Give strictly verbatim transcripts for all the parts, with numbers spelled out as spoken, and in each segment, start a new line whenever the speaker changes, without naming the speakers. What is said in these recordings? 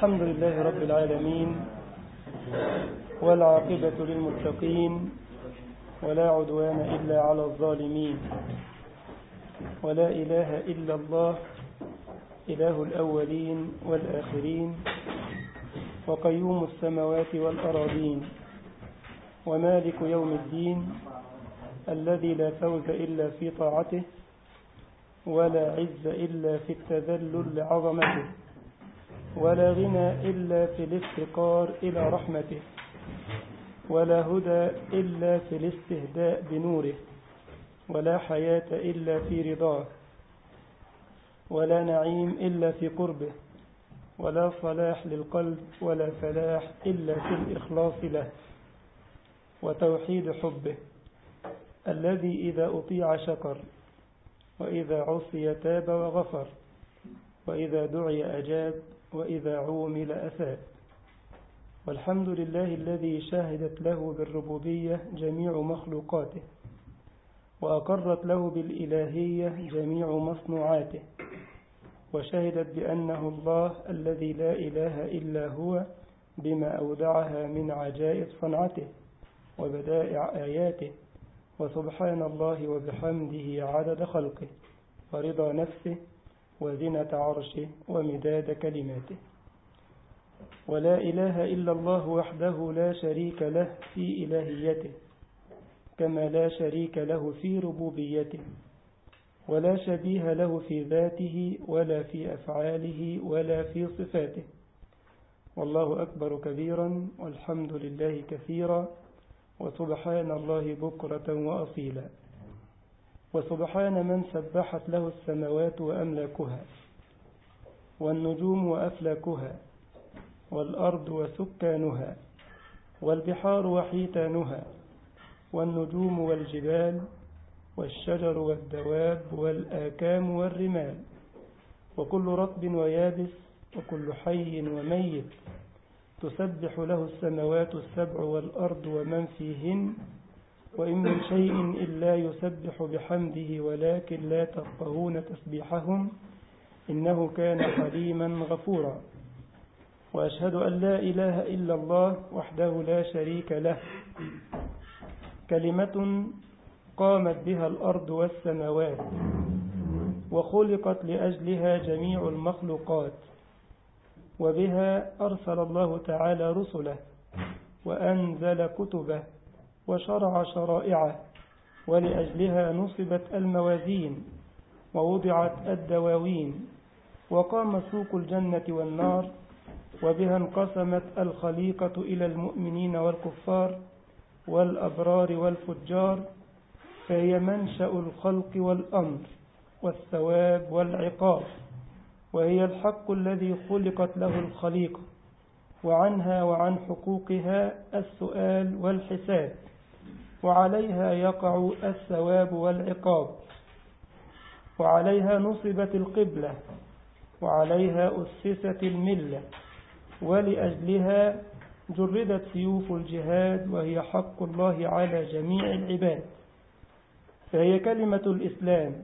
الحمد لله رب العالمين، والعاقبة للمتقين، ولا عدوان إلا على الظالمين، ولا إله إلا الله إله الأولين والآخرين، وقيوم السماوات والأراضين، ومالك يوم الدين الذي لا فوز إلا في طاعته، ولا عز إلا في التذلل لعظمته، ولا غنى إلا في الافتقار إلى رحمته، ولا هدى إلا في الاستهداء بنوره، ولا حياة إلا في رضاه، ولا نعيم إلا في قربه، ولا صلاح للقلب ولا فلاح إلا في الإخلاص له وتوحيد حبه، الذي إذا أطيع شكر، وإذا عصي تاب وغفر، وإذا دعي أجاب، وإذا عومل أثاب. والحمد لله الذي شهدت له بالربوبية جميع مخلوقاته، وأقرت له بالإلهية جميع مصنوعاته، وشهدت بأنه الله الذي لا إله إلا هو بما أودعها من عجائب صنعته وبدائع آياته، وسبحان الله وبحمده عدد خلقه ورضا نفسه وزنة عرشه ومداد كلماته. ولا إله إلا الله وحده لا شريك له في إلهيته، كما لا شريك له في ربوبيته، ولا شبيه له في ذاته ولا في أفعاله ولا في صفاته. والله أكبر كبيرا، والحمد لله كثيرا، وسبحان الله بكرة وأصيلا. وسبحان من سبحت له السماوات وأملاكها، والنجوم وأفلاكها، والأرض وسكانها، والبحار وحيتانها، والنجوم والجبال، والشجر والدواب والآكام والرمال، وكل رطب ويابس، وكل حي وميت، تسبح له السماوات السبع والأرض ومن فيهن، وإن من شيء إلا يسبح بحمده ولكن لا تفقهون تسبيحهم، إنه كان حليما غفورا. وأشهد أن لا إله إلا الله وحده لا شريك له، كلمة قامت بها الأرض والسماوات، وخلقت لأجلها جميع المخلوقات، وبها أرسل الله تعالى رسله، وأنزل كتبه، وشرع شرائعه، ولأجلها نصبت الموازين، ووضعت الدواوين، وقام سوق الجنة والنار، وبها انقسمت الخليقة إلى المؤمنين والكفار والأبرار والفجار، فهي منشأ الخلق والأمر والثواب والعقاب، وهي الحق الذي خلقت له الخليقة، وعنها وعن حقوقها السؤال والحساب، وعليها يقع الثواب والعقاب، وعليها نصبت القبلة، وعليها أسست الملة، ولأجلها جردت سيوف الجهاد، وهي حق الله على جميع العباد، فهي كلمة الإسلام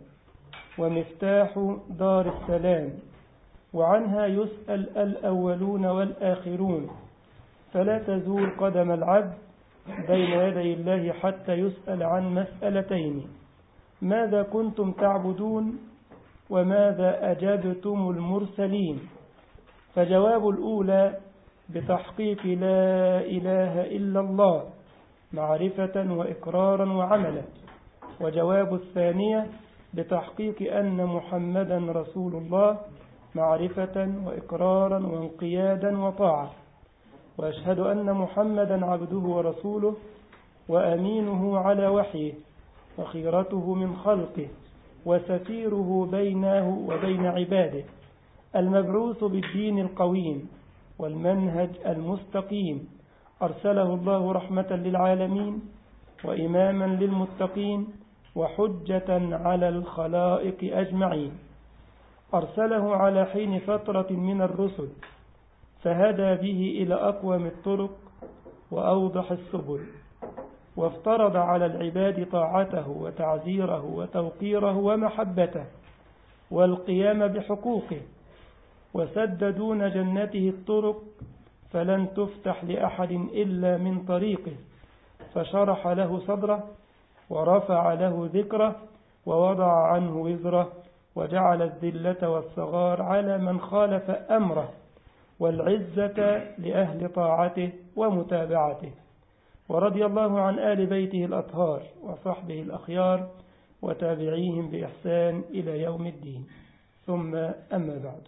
ومفتاح دار السلام، وعنها يسأل الأولون والآخرون، فلا تزول قدم العبد بين يدي الله حتى يسأل عن مسألتين: ماذا كنتم تعبدون؟ وماذا أجبتم المرسلين؟ فجواب الأولى بتحقيق لا إله إلا الله معرفة وإقرارا وعملا، وجواب الثانية بتحقيق أن محمدا رسول الله معرفة وإقرارا وانقيادا وطاعة. وأشهد أن محمدا عبده ورسوله، وأمينه على وحيه، وخيرته من خلقه، وسفيره بينه وبين عباده، المبعوث بالدين القويم والمنهج المستقيم، أرسله الله رحمة للعالمين، وإماما للمتقين، وحجة على الخلائق أجمعين. أرسله على حين فترة من الرسل، فهدى به إلى أقوم الطرق وأوضح السبل، وافترض على العباد طاعته وتعزيره وتوقيره ومحبته والقيام بحقوقه، وسد دون جنته الطرق فلن تفتح لأحد إلا من طريقه، فشرح له صدره ورفع له ذكره ووضع عنه وزره، وجعل الذلة والصغار على من خالف أمره، والعزة لأهل طاعته ومتابعته. ورضي الله عن آل بيته الأطهار وصحبه الأخيار وتابعيهم بإحسان إلى يوم الدين، ثم أما بعد،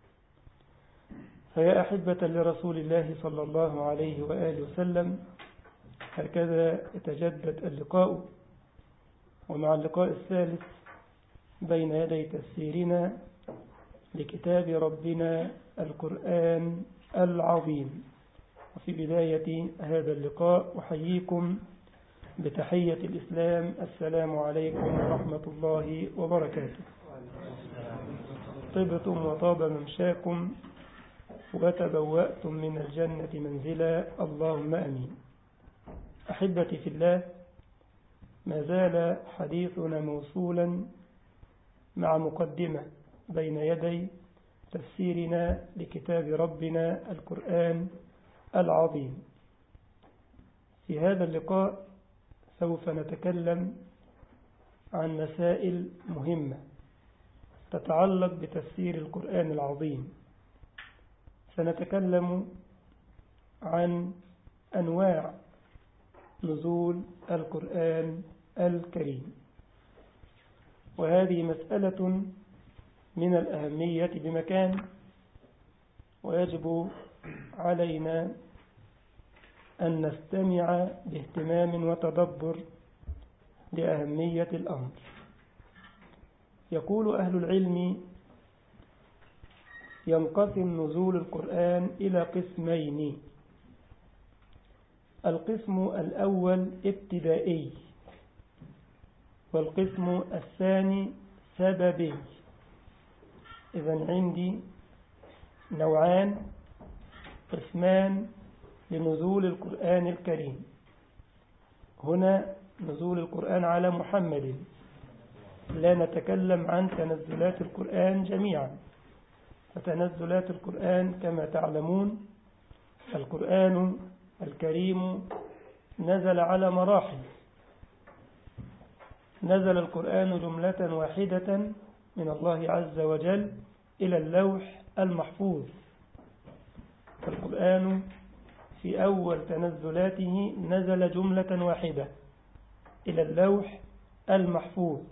فيا أحبة لرسول الله صلى الله عليه وآله وسلم، هكذا يتجدد اللقاء، ومع اللقاء الثالث بين يدي تفسيرنا لكتاب ربنا القرآن العظيم. وفي بداية هذا اللقاء أحييكم بتحية الإسلام، السلام عليكم ورحمة الله وبركاته. طبتم وطاب ممشاكم وتبوأتم من الجنة منزلا، اللهم أمين. أحبتي في الله، ما زال حديثنا موصولا مع مقدمة بين يدي تفسيرنا لكتاب ربنا القرآن العظيم. في هذا اللقاء سوف نتكلم عن مسائل مهمة تتعلق بتفسير القرآن العظيم. سنتكلم عن أنواع نزول القرآن الكريم، وهذه مسألة من الأهمية بمكان، ويجب علينا أن نستمع باهتمام وتدبر لأهمية الأمر. يقول أهل العلم: ينقسم نزول القرآن إلى قسمين. القسم الأول ابتدائي، والقسم الثاني سببي. إذن عندي نوعان، قسمان لنزول القرآن الكريم. هنا نزول القرآن على محمد، لا نتكلم عن تنزلات القرآن جميعا. فتنزلات القرآن كما تعلمون القرآن الكريم نزل على مراحل. نزل القرآن جملة واحدة من الله عز وجل إلى اللوح المحفوظ. القرآن في أول تنزلاته نزل جملة واحدة إلى اللوح المحفوظ.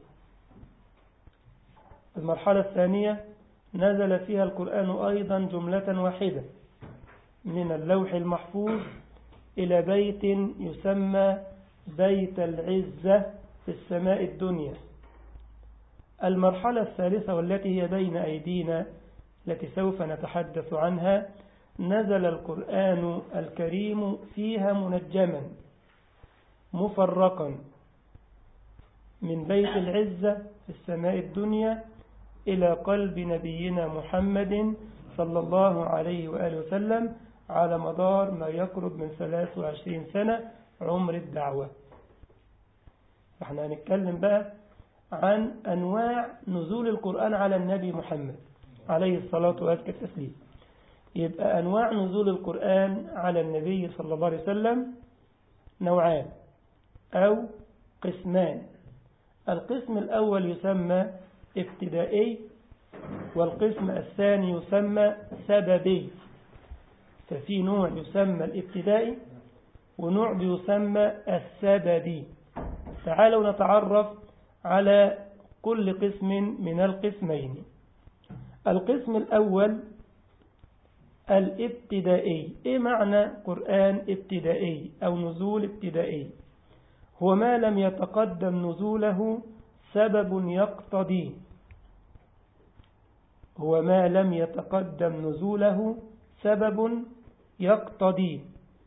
المرحلة الثانية نزل فيها القرآن أيضا جملة واحدة من اللوح المحفوظ إلى بيت يسمى بيت العزة في السماء الدنيا. المرحلة الثالثة والتي هي بين أيدينا التي سوف نتحدث عنها، نزل القرآن الكريم فيها منجما مفرقا من بيت العزة في السماء الدنيا إلى قلب نبينا محمد صلى الله عليه وآله وسلم على مدار ما يقرب من ثلاث وعشرين سنة عمر الدعوة. احنا هنتكلم بقى عن أنواع نزول القرآن على النبي محمد عليه الصلاة والسلام. يبقى أنواع نزول القرآن على النبي صلى الله عليه وسلم نوعان أو قسمان. القسم الأول يسمى ابتدائي، والقسم الثاني يسمى سببي. ففي نوع يسمى الابتدائي ونوع يسمى السببي. تعالوا نتعرف على كل قسم من القسمين. القسم الأول الابتدائي. إيه معنى قرآن ابتدائي أو نزول ابتدائي؟ هو ما لم يتقدم نزوله سبب يقتضيه. هو ما لم يتقدم نزوله سبب يقتضيه،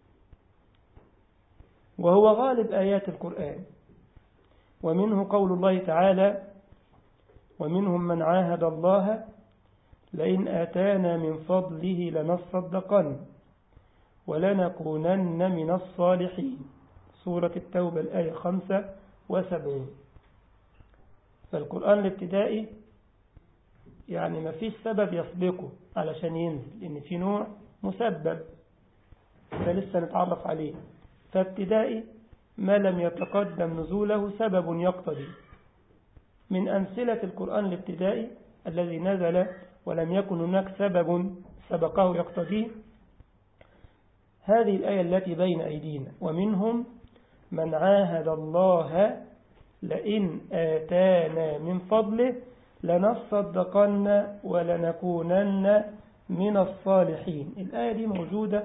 وهو غالب آيات القرآن. ومنه قول الله تعالى: ومنهم من عاهد الله لئن آتانا من فضله لنصدقن ولنكونن من الصالحين. سورة التوبة الآية خمسة وسبعين. فالقرآن الابتدائي يعني ما فيش سبب يسبقه علشان ينزل، لأن في نوع مسبب ده لسه نتعرف عليه. فابتدائي ما لم يتقدم نزوله سبب يقتضي. من أمثلة القرآن الابتدائي الذي نزل ولم يكن هناك سبب سبقه يقتضيه هذه الآية التي بين أيدينا: ومنهم من عاهد الله لئن آتانا من فضله لنصدقن ولنكونن من الصالحين. الآية دي موجودة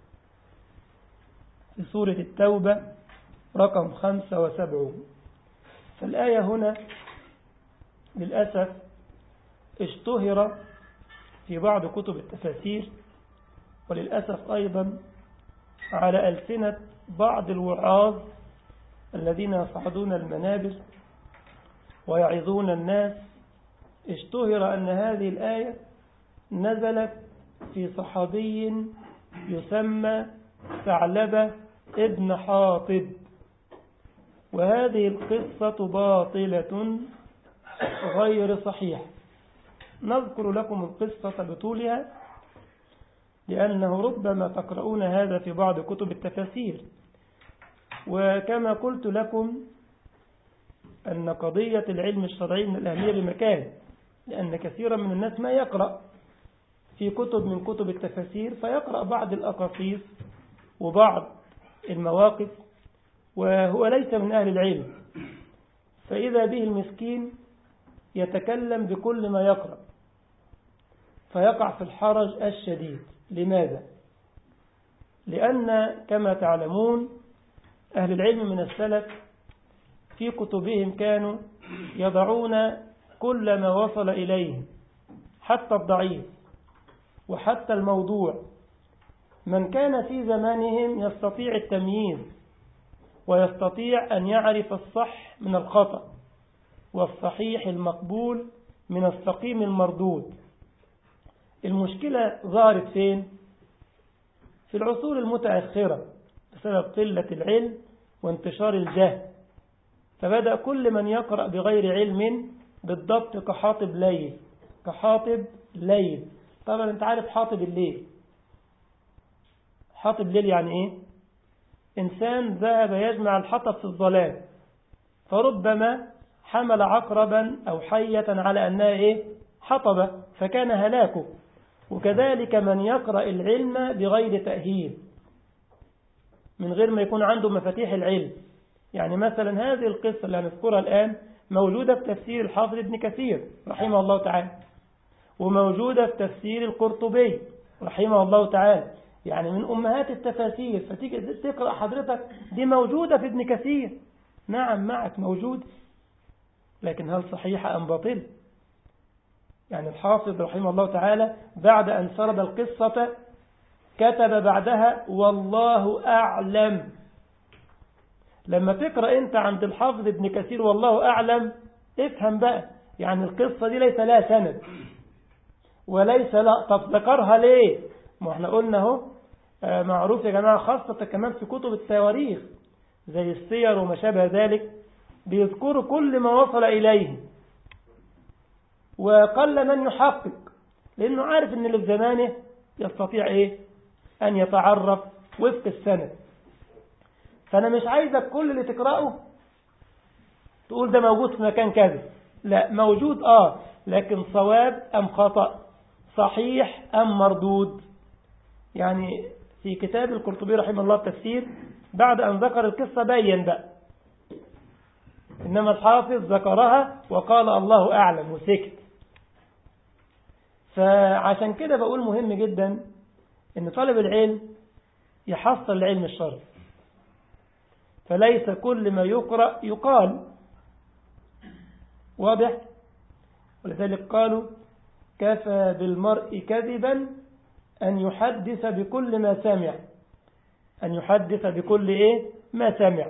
في سورة التوبة رقم خمسة وسبعون. فالآية هنا للأسف اشتهر في بعض كتب التفاسير، وللأسف أيضا على ألسنة بعض الوعاظ الذين يصعدون المنابر ويعظون الناس، اشتهر أن هذه الآية نزلت في صحابي يسمى ثعلبة ابن حاطب، وهذه القصة باطلة غير صحيحة. نذكر لكم القصة بطولها لأنه ربما تقرؤون هذا في بعض كتب التفاسير. وكما قلت لكم أن قضية العلم الشرعي من الأهمية بمكان، لأن كثيرا من الناس ما يقرأ في كتب من كتب التفاسير فيقرأ بعض الأقاصيص وبعض المواقف وهو ليس من أهل العلم، فإذا به المسكين يتكلم بكل ما يقرأ فيقع في الحرج الشديد. لماذا؟ لأن كما تعلمون أهل العلم من السلف في كتبهم كانوا يضعون كل ما وصل إليهم حتى الضعيف وحتى الموضوع. من كان في زمانهم يستطيع التمييز ويستطيع أن يعرف الصح من الخطأ والصحيح المقبول من السقيم المردود. المشكلة ظهرت فين؟ في العصور المتأخرة بسبب قلة العلم وانتشار الجهل، فبدأ كل من يقرأ بغير علم بالضبط كحاطب ليل كحاطب ليل. طبعا انت عارف حاطب الليل، حاطب ليل يعني ايه؟ إنسان ذهب يجمع الحطب في الظلام فربما حمل عقربا أو حية على أنها إيه؟ حطبة، فكان هلاكه. وكذلك من يقرأ العلم بغير تأهيل من غير ما يكون عنده مفاتيح العلم. يعني مثلا هذه القصة اللي هنذكرها الآن موجودة في تفسير الحافظ ابن كثير رحمه الله تعالى، وموجودة في تفسير القرطبي رحمه الله تعالى، يعني من أمهات التفاسير. فتيجي تقرأ حضرتك دي موجودة في ابن كثير، نعم معك موجود، لكن هل صحيحة أم باطل؟ يعني الحافظ رحمه الله تعالى بعد أن سرد القصة كتب بعدها والله أعلم. لما تقرأ أنت عند الحافظ ابن كثير والله أعلم افهم بقى، يعني القصة دي ليس لها سند وليس لا. طب ذكرها ليه؟ ما احنا قلنا اهو معروف يا جماعة، خاصة كمان في كتب التواريخ زي السير وما شابه ذلك بيذكروا كل ما وصل إليه، وقل من يحقق لأنه عارف أن اللي في زمانه يستطيع إيه؟ أن يتعرف وفق السند. فأنا مش عايزك كل اللي تقرأه تقول ده موجود في مكان كذا، لا موجود آه لكن صواب أم خطأ، صحيح أم مردود. يعني في كتاب القرطبي رحمه الله التفسير بعد أن ذكر القصة بين بقى، إنما الحافظ ذكرها وقال الله أعلم وسكت. فعشان كده بقول مهم جدا إن طالب العلم يحصل العلم الشرعي، فليس كل ما يقرأ يقال، واضح؟ ولذلك قالوا كفى بالمرء كذبا أن يحدث بكل ما سمع، أن يحدث بكل إيه ما سمع.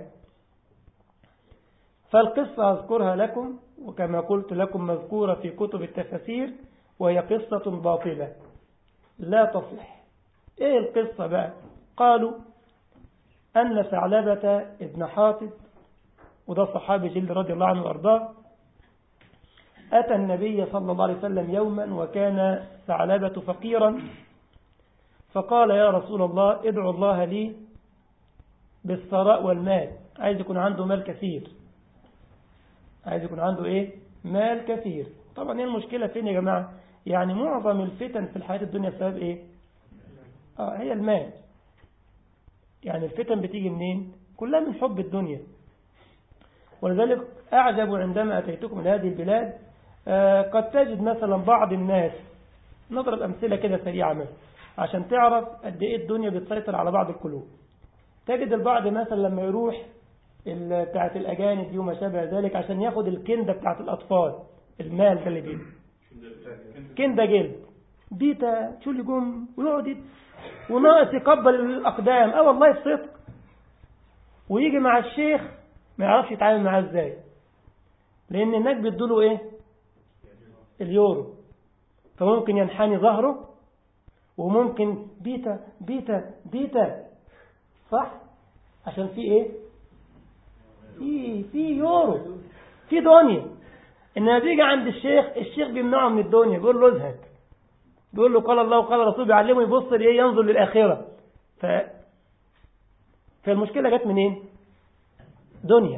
فالقصة أذكرها لكم وكما قلت لكم مذكورة في كتب التفاسير، وهي قصة باطلة لا تصح. إيه القصة بقى؟ قالوا أن ثعلبة ابن حاطب، وده صحابي جلد رضي الله عنه وأرضاه، أتى النبي صلى الله عليه وسلم يوما وكان ثعلبة فقيرا، فقال يا رسول الله ادعو الله لي بالثراء والمال. عايز يكون عنده مال كثير، عايز يكون عنده ايه؟ مال كثير. طبعا ايه المشكلة فين يا جماعة؟ يعني معظم الفتن في الحياة الدنيا بسبب ايه؟ اه هي المال. يعني الفتن بتيجي منين؟ كلها من حب الدنيا. ولذلك أعجب عندما أتيتكم إلى هذه البلاد آه قد تجد مثلا بعض الناس، نضرب أمثلة كده سريعة مثلا عشان تعرف قد إيه الدنيا بتسيطر على بعض القلوب. تجد البعض مثلا لما يروح بتاعت الأجانب دي وما شابه ذلك عشان ياخد الكندة بتاعت الأطفال، المال ده اللي بيه كندة جلد بيتا شو اللي جم ويقعد وناقص يقبل الأقدام. اه والله الصدق. ويجي مع الشيخ ما يعرفش يتعامل معاه ازاي، لأن هناك بيدوله ايه؟ اليورو. فممكن ينحني ظهره، وممكن بيتا بيتا بيتا صح؟ عشان في ايه؟ في في يورو، في دنيا. انما بيجي عند الشيخ، الشيخ بيمنعه من الدنيا، بيقول له ازهد، بيقول له قال الله وقال رسول، بيعلمه يبص لايه؟ ينظر للآخرة. ف فالمشكلة جت منين؟ دنيا.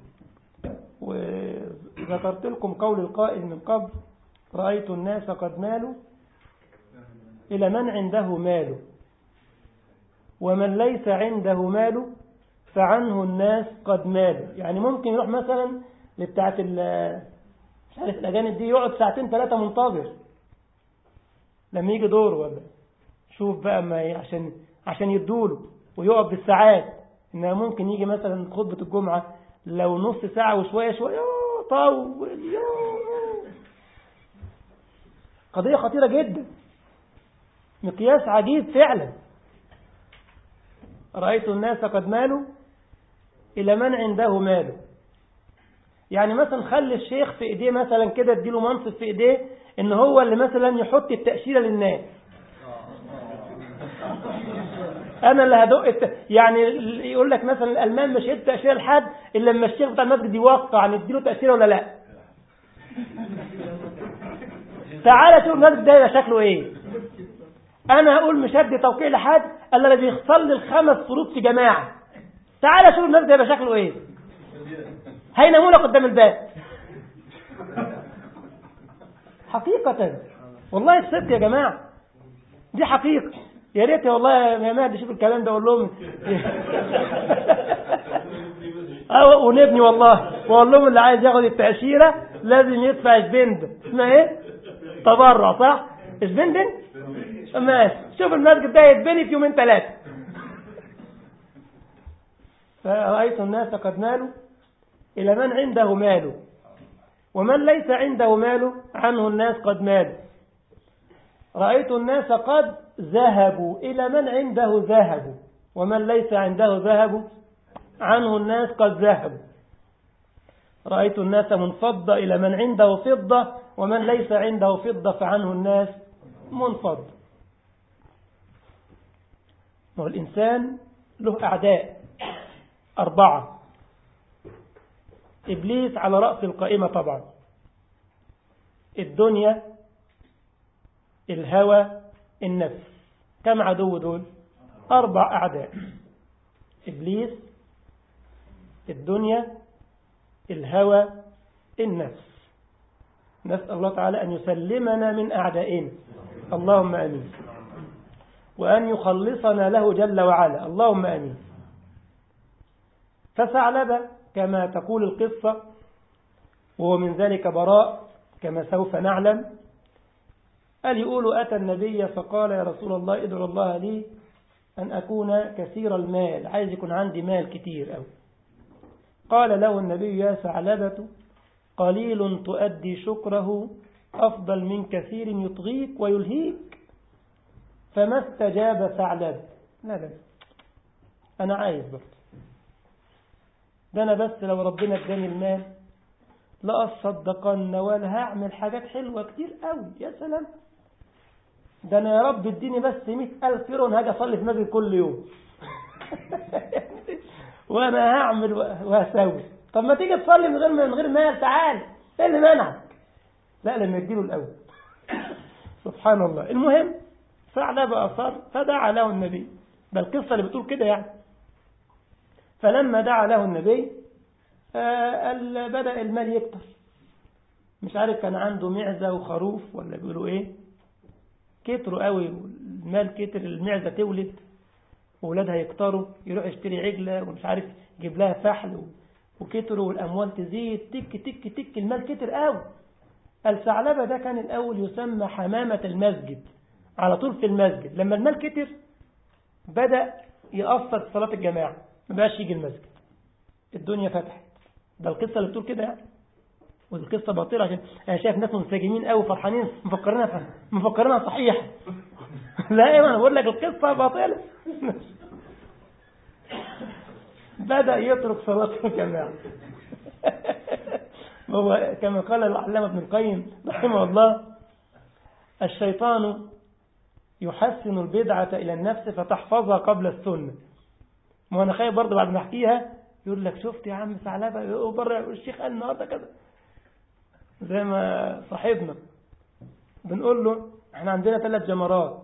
وذكرت لكم قول القائل من قبل: رأيت الناس قد مالوا إلى من عنده مال، ومن ليس عنده مال فعنه الناس قد مالوا. يعني ممكن يروح مثلا لبتاعة مش عارف الأجانب دي، يقعد ساعتين ثلاثة منتظر لما يجي دوره، ولا شوف بقى ما عشان عشان يدوله، ويقعد بالساعات. إنه ممكن يجي مثلا خطبة الجمعة لو نص ساعة وشوية شوية طول. قضية خطيرة جدا، مقياس عجيب فعلا. رأيت الناس قد مالوا إلى من عنده مال. يعني مثلا خلي الشيخ في إيديه مثلا كده، اديله منصب في إيديه إن هو اللي مثلا يحط التأشيرة للناس. أنا اللي هدق الت... يعني يقول لك مثلا الألمان مش هيدي تأشيرة لحد إلا لما الشيخ بتاع المسجد يوقع نديله تأشيرة ولا لا. تعالى شوف المسجد ده شكله إيه. أنا هقول مش هدي توقيع لحد إلا اللي بيصلي الخمس فروض في جماعة. تعالى شوف المسجد ده شكله إيه. هينامونا قدام الباب حقيقة. والله الصدق يا جماعة، دي حقيقة. يا ريت والله يا مهدي شوف الكلام ده، اقول لهم اه ونبني والله، واقول لهم اللي عايز ياخد التأشيرة لازم يدفع شبند. اسمها ايه؟ تبرع، صح؟ شبندن. ماشي. شوف المسجد ده يتبني في يومين ثلاثة. فرأيت الناس قد مالوا إلى من عنده مال، ومن ليس عنده مال عنه الناس قد مالوا. رأيت الناس قد ذهبوا إلى من عنده ذهب، ومن ليس عنده ذهب عنه الناس قد ذهبوا. رأيت الناس منفضة إلى من عنده فضة، ومن ليس عنده فضة فعنه الناس منفض. والإنسان له أعداء أربعة. إبليس على رأس القائمة طبعا، الدنيا، الهوى، النفس. كم عدو دول؟ أربع أعداء: إبليس، الدنيا، الهوى، النفس. نسأل الله تعالى أن يسلمنا من أعدائنا، اللهم آمين، وأن يخلصنا له جل وعلا، اللهم آمين. فثعلبة كما تقول القصة، وهو من ذلك براء كما سوف نعلم، قال يقولوا أتى النبي فقال يا رسول الله ادعو الله لي أن أكون كثير المال، عايز يكون عندي مال كتير أوي. قال له النبي يا ثعلبة قليل تؤدي شكره أفضل من كثير يطغيك ويلهيك. فما استجاب ثعلبة. لا لا أنا عايز بس ده، أنا بس لو ربنا اداني المال لا أصدقن ولا هعمل حاجات حلوة كتير قوي. يا سلام، ده أنا يا رب اديني بس مئة ألف يورو هاجي أصلي في مسجد كل يوم وأنا هعمل وهسوي. طب ما تيجي تصلي من غير من غير مال، تعال، إيه اللي منعك؟ لا لما يديله الأول. سبحان الله. المهم ثعلبة أصر فدعا له النبي. ده القصة اللي بتقول كده يعني. فلما دعا له النبي آه بدأ المال يكتر. مش عارف كان عنده معزة وخروف ولا بيقولوا ايه، كتروا قوي والمال كتر، المعزة تولد وولادها يكتروا، يروح يشتري عجلة ومش عارف يجيب لها فحل، وكتروا والأموال تزيد تك تك تك، المال كتر قوي. الثعلبة ده كان الأول يسمى حمامة المسجد، على طول في المسجد. لما المال كتر بدأ يأثر في صلاة الجماعة، ما بقاش يجي المسجد، الدنيا فتحت. ده القصة اللي بتقول كده يعني. والقصة باطلة، عشان أنا شايف ناس منسجمين قوي فرحانين مفكرينها مفكرينها صحيحة. لا ايوه، أنا بقول لك القصة باطلة. بدأ يترك صلاة الجماعة. هو كما قال العلامة ابن القيم رحمه الله: الشيطان يحسن البدعة إلى النفس فتحفظها قبل السنة. ما أنا خايف برضه بعد ما أحكيها يقول لك شفت يا عم ثعلبة بره الشيخ قال النهارده كذا، زي ما صاحبنا بنقول له احنا عندنا ثلاث جمرات،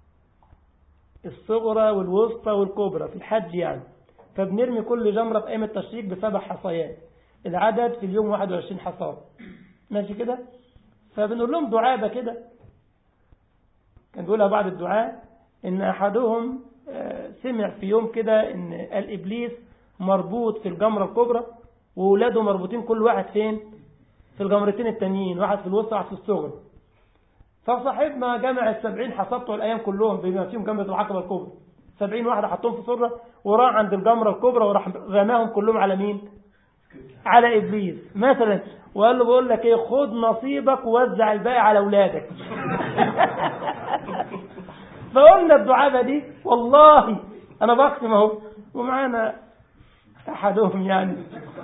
الصغرى والوسطى والكبرى في الحج يعني، فبنرمي كل جمرة في أيام التشريق بسبع حصيات، العدد في اليوم واحد وعشرين حصاد، ماشي كده. فبنقول لهم دعابة كده، كان بيقولها بعض الدعاء إن أحدهم سمع في يوم كده إن الإبليس مربوط في الجمرة الكبرى وولاده مربوطين كل واحد فين؟ في الجمرتين التانيين، واحد في الوسطى واحد في الصغرى. فصاحبنا جمع السبعين حصبته الأيام كلهم بما فيهم جمرة العقبة الكبرى، سبعين واحدة حطهم في صرة، وراح عند الجمرة الكبرى وراح رماهم كلهم على مين؟ على إبليس مثلا، وقال له بقول لك ايه، خد نصيبك ووزع الباقي على أولادك. فقلنا الدعابة دي والله أنا بقسم اهو، ومعانا أحدهم يعني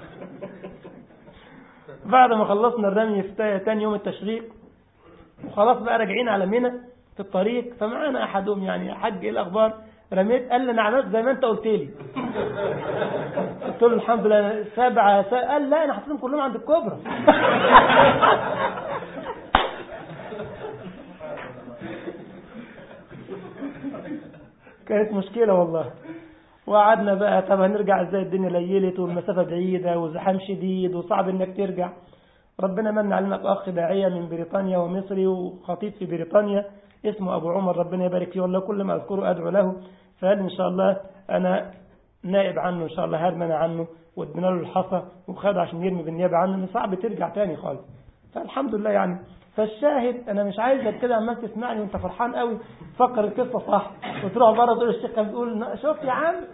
بعد ما خلصنا الرمي في تاني يوم التشريق وخلاص بقى راجعين على منى في الطريق، فمعانا أحدهم يعني يا حاج ايه الأخبار، رميت، قال لي انا عملت زي ما انت قلت لي. قلت له الحمد لله سبعة س... قال لا انا حطيتهم كلهم عند الكبرى. كانت مشكلة والله. وقعدنا بقى طب هنرجع ازاي، الدنيا ليلت والمسافة بعيدة وزحام شديد وصعب انك ترجع. ربنا من علينا اخ داعية من بريطانيا ومصري وخطيب في بريطانيا اسمه ابو عمر، ربنا يبارك فيه والله، كل ما اذكره ادعو له. فقال ان شاء الله انا نائب عنه ان شاء الله، هرمنا عنه وادينا له الحصى وخده عشان يرمي بالنيابه عنه، من صعب ترجع تاني خالص. فالحمد لله يعني. فالشاهد انا مش عايزك كده عمال تسمعني وانت فرحان قوي تفكر القصه صح وتروح بره تقول الشيخ كان بيقول شوف يا عم.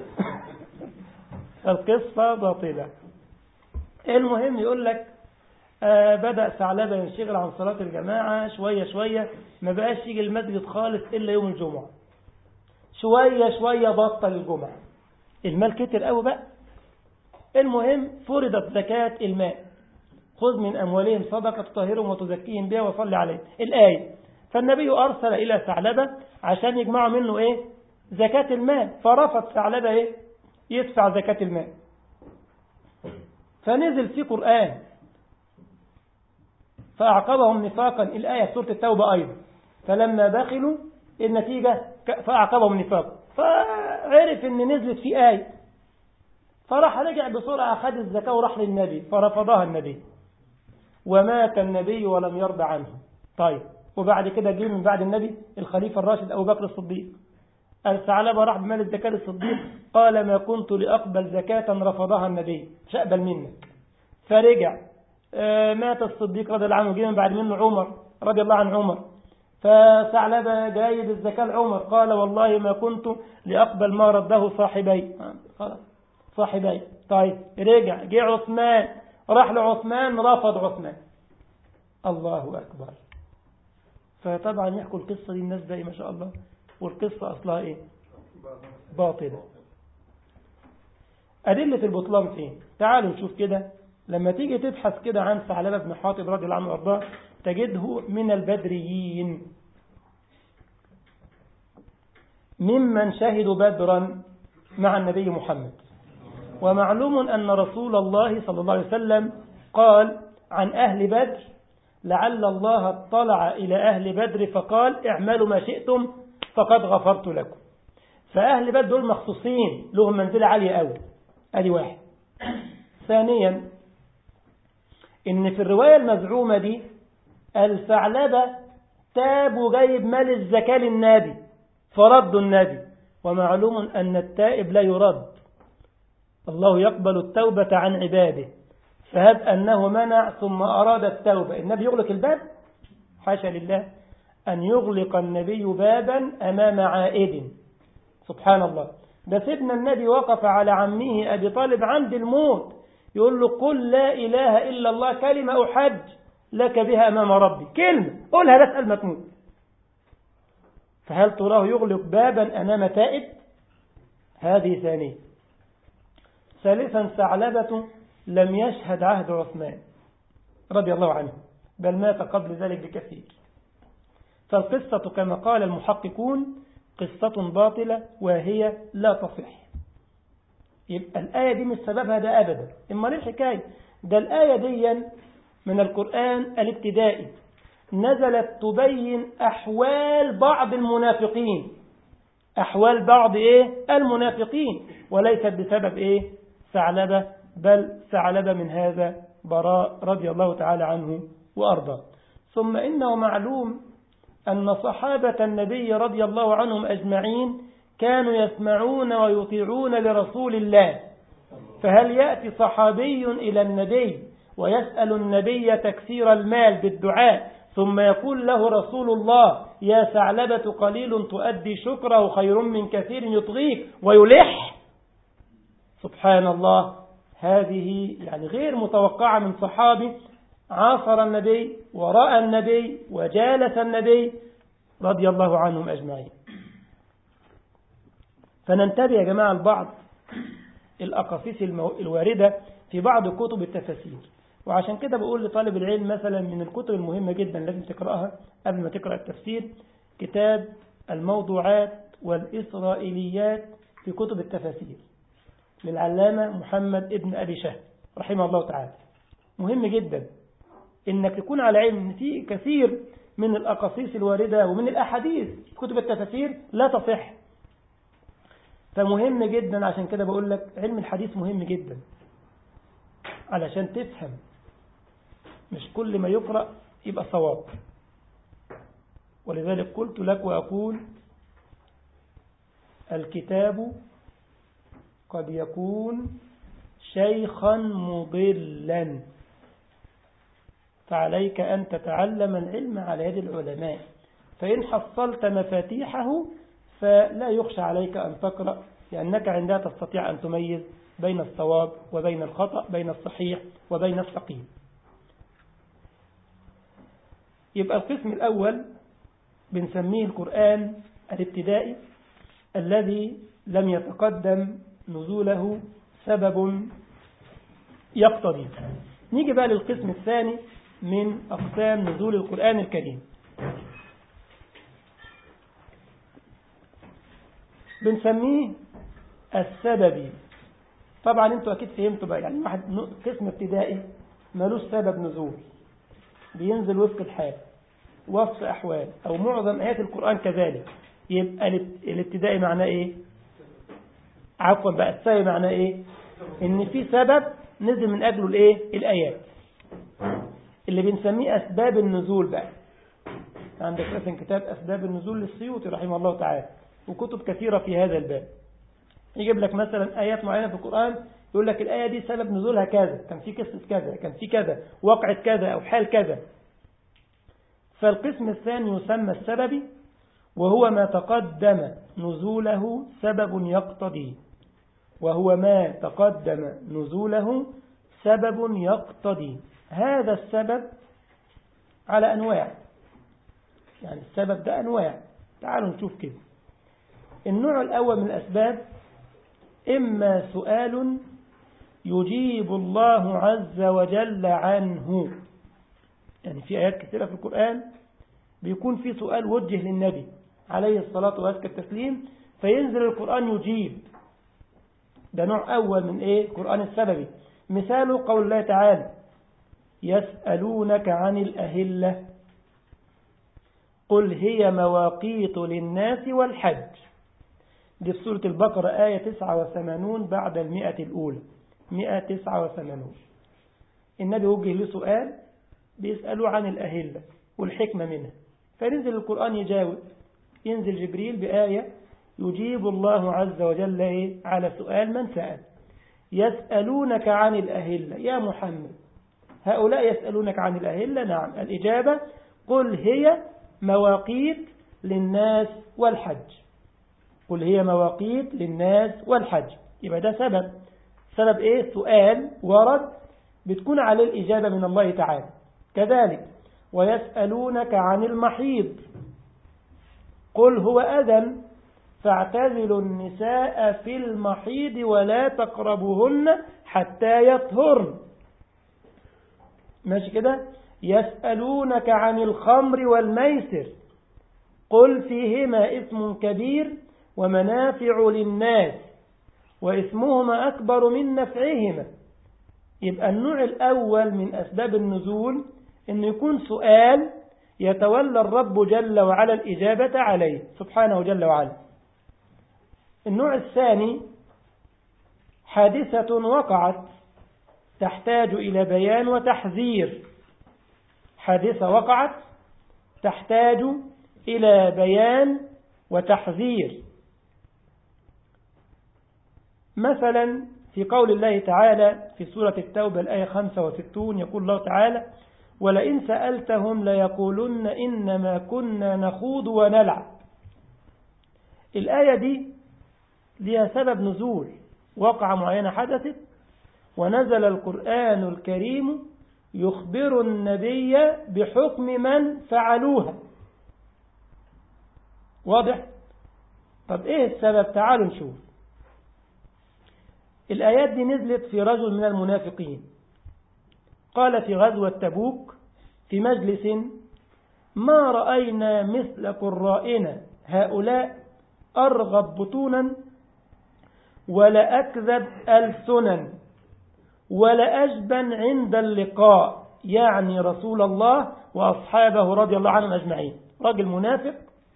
القصه باطله. المهم يقول لك آه بدأ ثعلبة ينشغل عن صلاة الجماعة شوية شوية، ما بقاش يجي المسجد خالص إلا يوم الجمعة. شوية شوية بطل الجمعة، المال كتر قوي بقى. المهم فرضت زكاة الماء، خذ من أموالهم صدقة تطهرهم وتزكيهم بها وصلي عليهم، الآية. فالنبي أرسل إلى ثعلبة عشان يجمعوا منه إيه؟ زكاة الماء. فرفض ثعلبة إيه؟ يدفع زكاة الماء. فنزل في قرآن فأعقبهم نفاقا، الآية سورة التوبة أيضا. فلما بخلوا النتيجة فأعقبهم نفاقا، فعرف ان نزلت في آية، فراح رجع بسرعة أخذ الزكاة وراح للنبي فرفضها النبي، ومات النبي ولم يرضى عنه. طيب وبعد كده جه من بعد النبي الخليفة الراشد أبو بكر الصديق، الثعلبة راح بمال الزكاة للصديق، قال ما كنت لأقبل زكاة رفضها النبي، مش أقبل منك. فرجع آه مات الصديق رضي الله عنه، جه من بعد منه عمر رضي الله عن عمر، فثعلبة جايب الزكاة لعمر، قال والله ما كنت لأقبل ما رده صاحبي، خلاص صاحبي. طيب رجع جه عثمان، راح لعثمان رفض عثمان. الله أكبر. فطبعا يحكوا القصة دي الناس بقى ما شاء الله، والقصة أصلها إيه؟ باطلة. أدلة البطلان فين؟ تعالوا نشوف كده. لما تيجي تبحث كده عن ثعلبة بن حاطب رضي الله عنه وارضاه تجده من البدريين، ممن شهدوا بدرا مع النبي محمد. ومعلوم أن رسول الله صلى الله عليه وسلم قال عن أهل بدر لعل الله اطلع إلى أهل بدر فقال اعملوا ما شئتم فقد غفرت لكم. فأهل بدر دول مخصوصين لهم منزلة عالية أوي. أدي واحد. ثانيا إن في الرواية المزعومة دي الثعلبة تاب وجايب مال الزكاة للنبي فردوا النبي، ومعلوم أن التائب لا يرد، الله يقبل التوبة عن عباده، فهب أنه منع ثم أراد التوبة، النبي يغلق الباب؟ حاشا لله أن يغلق النبي بابا أمام عائد، سبحان الله. ده سيدنا النبي وقف على عمه أبي طالب عند الموت يقول له قل لا إله إلا الله كلمة أحج لك بها أمام ربي، كلمة قولها بس قبل ما تموت. فهل تراه يغلق بابا أمام تائب؟ هذه ثانية. ثالثا ثعلبة لم يشهد عهد عثمان رضي الله عنه، بل مات قبل ذلك بكثير. فالقصة كما قال المحققون قصة باطلة وهي لا تصح. يبقى الآية دي مش سببها ده أبدا. إما ليه الحكاية؟ ده الآية دي من القرآن الابتدائي نزلت تبين أحوال بعض المنافقين، أحوال بعض إيه؟ المنافقين، وليست بسبب إيه؟ ثعلبة، بل ثعلبة من هذا براء رضي الله تعالى عنه وأرضاه. ثم إنه معلوم أن صحابة النبي رضي الله عنهم أجمعين كانوا يسمعون ويطيعون لرسول الله، فهل يأتي صحابي إلى النبي ويسأل النبي تكثير المال بالدعاء ثم يقول له رسول الله يا ثعلبة قليل تؤدي شكره خير من كثير يطغيك ويلح؟ سبحان الله. هذه يعني غير متوقعة من صحابي عاصر النبي ورأى النبي وجالس النبي رضي الله عنهم أجمعين. فننتبه يا جماعة لبعض الأقاصيص الواردة في بعض كتب التفاسير. وعشان كده بقول لطالب العلم مثلا من الكتب المهمة جدا لازم تقرأها قبل ما تقرأ التفسير كتاب الموضوعات والإسرائيليات في كتب التفاسير للعلامة محمد ابن أبي شهر رحمه الله تعالى. مهم جدا إنك تكون على علم إن في كثير من الأقاصيص الواردة ومن الأحاديث في كتب التفاسير لا تصح. فمهم جدا، عشان كده بقول لك علم الحديث مهم جدا علشان تفهم، مش كل ما يقرأ يبقى صواب. ولذلك قلت لك وأقول الكتاب قد يكون شيخا مضلا، فعليك أن تتعلم العلم على يد العلماء، فإن حصلت مفاتيحه فلا يخشى عليك أن تقرأ، لأنك عندها تستطيع أن تميز بين الصواب وبين الخطأ، بين الصحيح وبين السقيم. يبقى القسم الأول بنسميه القرآن الابتدائي الذي لم يتقدم نزوله سبب يقتضي. نيجي بقى للقسم الثاني من أقسام نزول القرآن الكريم، بنسميه السببي. طبعا انتوا اكيد فهمتوا بقى، يعني واحد قسم ابتدائي ملوش سبب نزول، بينزل وفق الحال وصف احوال، او معظم ايات القرآن كذلك. يبقى الابتدائي معناه ايه؟ عفوا بقى السبب معناه ايه؟ ان في سبب نزل من اجله الايه؟ الايات اللي بنسميه اسباب النزول. بقى عندك مثلا كتاب اسباب النزول للسيوطي رحمه الله تعالى، وكتب كثيرة في هذا الباب. يجيب لك مثلا آيات معينة في القرآن يقول لك الآية دي سبب نزولها كذا، كان في قصة كذا، كان في كذا، وقعت كذا أو حال كذا. فالقسم الثاني يسمى السببي، وهو ما تقدم نزوله سبب يقتضي، وهو ما تقدم نزوله سبب يقتضي. هذا السبب على أنواع، يعني السبب ده أنواع. تعالوا نشوف كده. النوع الأول من الأسباب إما سؤال يجيب الله عز وجل عنه، يعني في آيات كثيرة في القرآن بيكون في سؤال وجه للنبي عليه الصلاة وأزكى التسليم، فينزل القرآن يجيب. ده نوع أول من إيه؟ القرآن السببي. مثاله قول الله تعالى يسألونك عن الأهلة قل هي مواقيت للناس والحج. دي في سورة البقرة آية تسعة وثمانون بعد المئة الأولى، مئة تسعة وثمانون. النبي وجه له سؤال بيسألوا عن الأهلة والحكمة منها، فننزل القرآن يجاوب، ينزل جبريل بآية يجيب الله عز وجل على سؤال من سأل. يسألونك عن الأهلة يا محمد، هؤلاء يسألونك عن الأهلة، نعم الإجابة قل هي مواقيت للناس والحج. قل هي مواقيت للناس والحج، يبقى ده سبب. سبب إيه؟ سؤال ورد بتكون عليه الإجابة من الله تعالى. كذلك ويسألونك عن المحيض قل هو أذن فاعتزلوا النساء في المحيض ولا تقربوهن حتى يطهرن. ماشي كده. يسألونك عن الخمر والميسر قل فيهما إثم كبير ومنافع للناس وإثمهما أكبر من نفعهما. يبقى النوع الأول من أسباب النزول إنه يكون سؤال يتولى الرب جل وعلا الإجابة عليه سبحانه جل وعلا. النوع الثاني حادثة وقعت تحتاج إلى بيان وتحذير. حادثة وقعت تحتاج إلى بيان وتحذير. مثلا في قول الله تعالى في سورة التوبة الآية خمسة وستون يقول الله تعالى ولئن سألتهم ليقولن إنما كنا نخوض ونلعب. الآية دي لها سبب نزول، وقع معينة حدثت ونزل القرآن الكريم يخبر النبي بحكم من فعلوها. واضح؟ طب ايه السبب؟ تعالوا نشوف. الآيات دي نزلت في رجل من المنافقين قال في غزوة تبوك في مجلس ما رأينا مثل قرائنا هؤلاء أرغب بطونا ولا أكذب ألسنا ولا أجبن عند اللقاء، يعني رسول الله وأصحابه رضي الله عنهم أجمعين. رجل منافق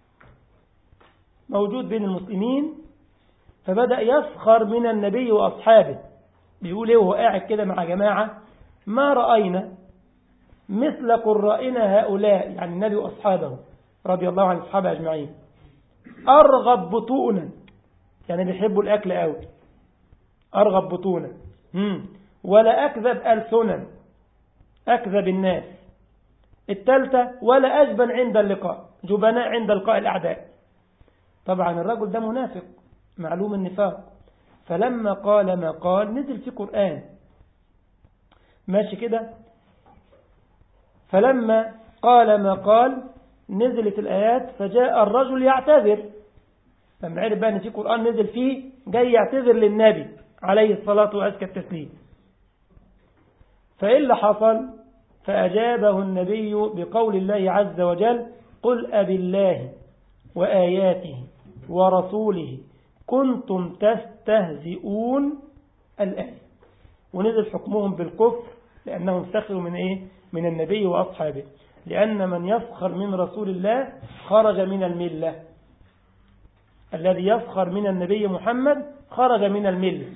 موجود بين المسلمين فبدأ يسخر من النبي وأصحابه، بيقول ايه وهو قاعد كده مع جماعة ما رأينا مثل قرائنا هؤلاء، يعني النبي وأصحابه رضي الله عن أصحابه أجمعين، أرغب بطونا، يعني بيحبوا الأكل قوي، أرغب بطونا، ولا أكذب ألسنا، أكذب الناس. الثالثة ولا أجبن عند اللقاء، جبناء عند لقاء الأعداء. طبعا الرجل ده منافق معلوم النفاق، فلما قال ما قال نزل في قرآن ماشي كده. فلما قال ما قال نزلت الآيات فجاء الرجل يعتذر، لما عرف بقى ان في قرآن نزل فيه جاي يعتذر للنبي عليه الصلاة وأزكى التسليم. فإيه اللي حصل؟ فأجابه النبي بقول الله عز وجل قل أبي الله وآياته ورسوله كنتم تستهزئون الآية، ونزل حكمهم بالكفر لأنهم سخروا من إيه؟ من النبي وأصحابه، لأن من يسخر من رسول الله خرج من الملة. الذي يسخر من النبي محمد خرج من الملة.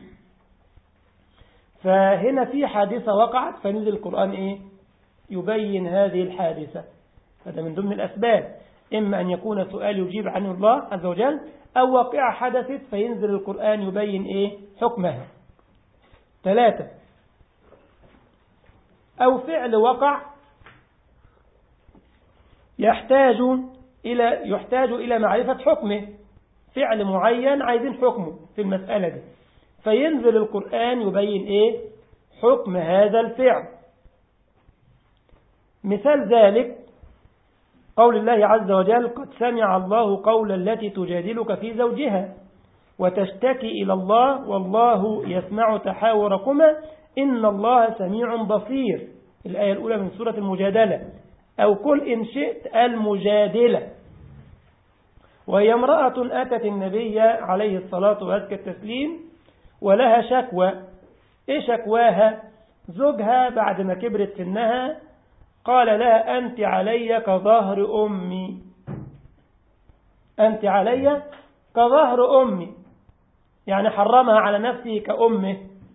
فهنا في حادثة وقعت فنزل القرآن إيه؟ يبين هذه الحادثة. هذا من ضمن الأسباب، إما أن يكون سؤال يجيب عنه الله عز وجل أو واقعة حدثت فينزل القرآن يبين إيه؟ حكمها. ثلاثة، أو فعل وقع يحتاج إلى يحتاج إلى معرفة حكمه، فعل معين عايزين حكمه في المسألة دي فينزل القرآن يبين إيه؟ حكم هذا الفعل. مثال ذلك قول الله عز وجل قد سمع الله قول التي تجادلك في زوجها وتشتكي إلى الله والله يسمع تحاوركما إن الله سميع بصير. الآية الأولى من سورة المجادلة، أو قل إن شئت المجادلة. وهي امرأة أتت النبي عليه الصلاة وأزكى التسليم ولها شكوى. إيه شكواها؟ زوجها بعد ما كبرت سنها قال لها أنت علي كظهر أمي، أنت علي كظهر أمي، يعني حرمها على نفسه كأمه.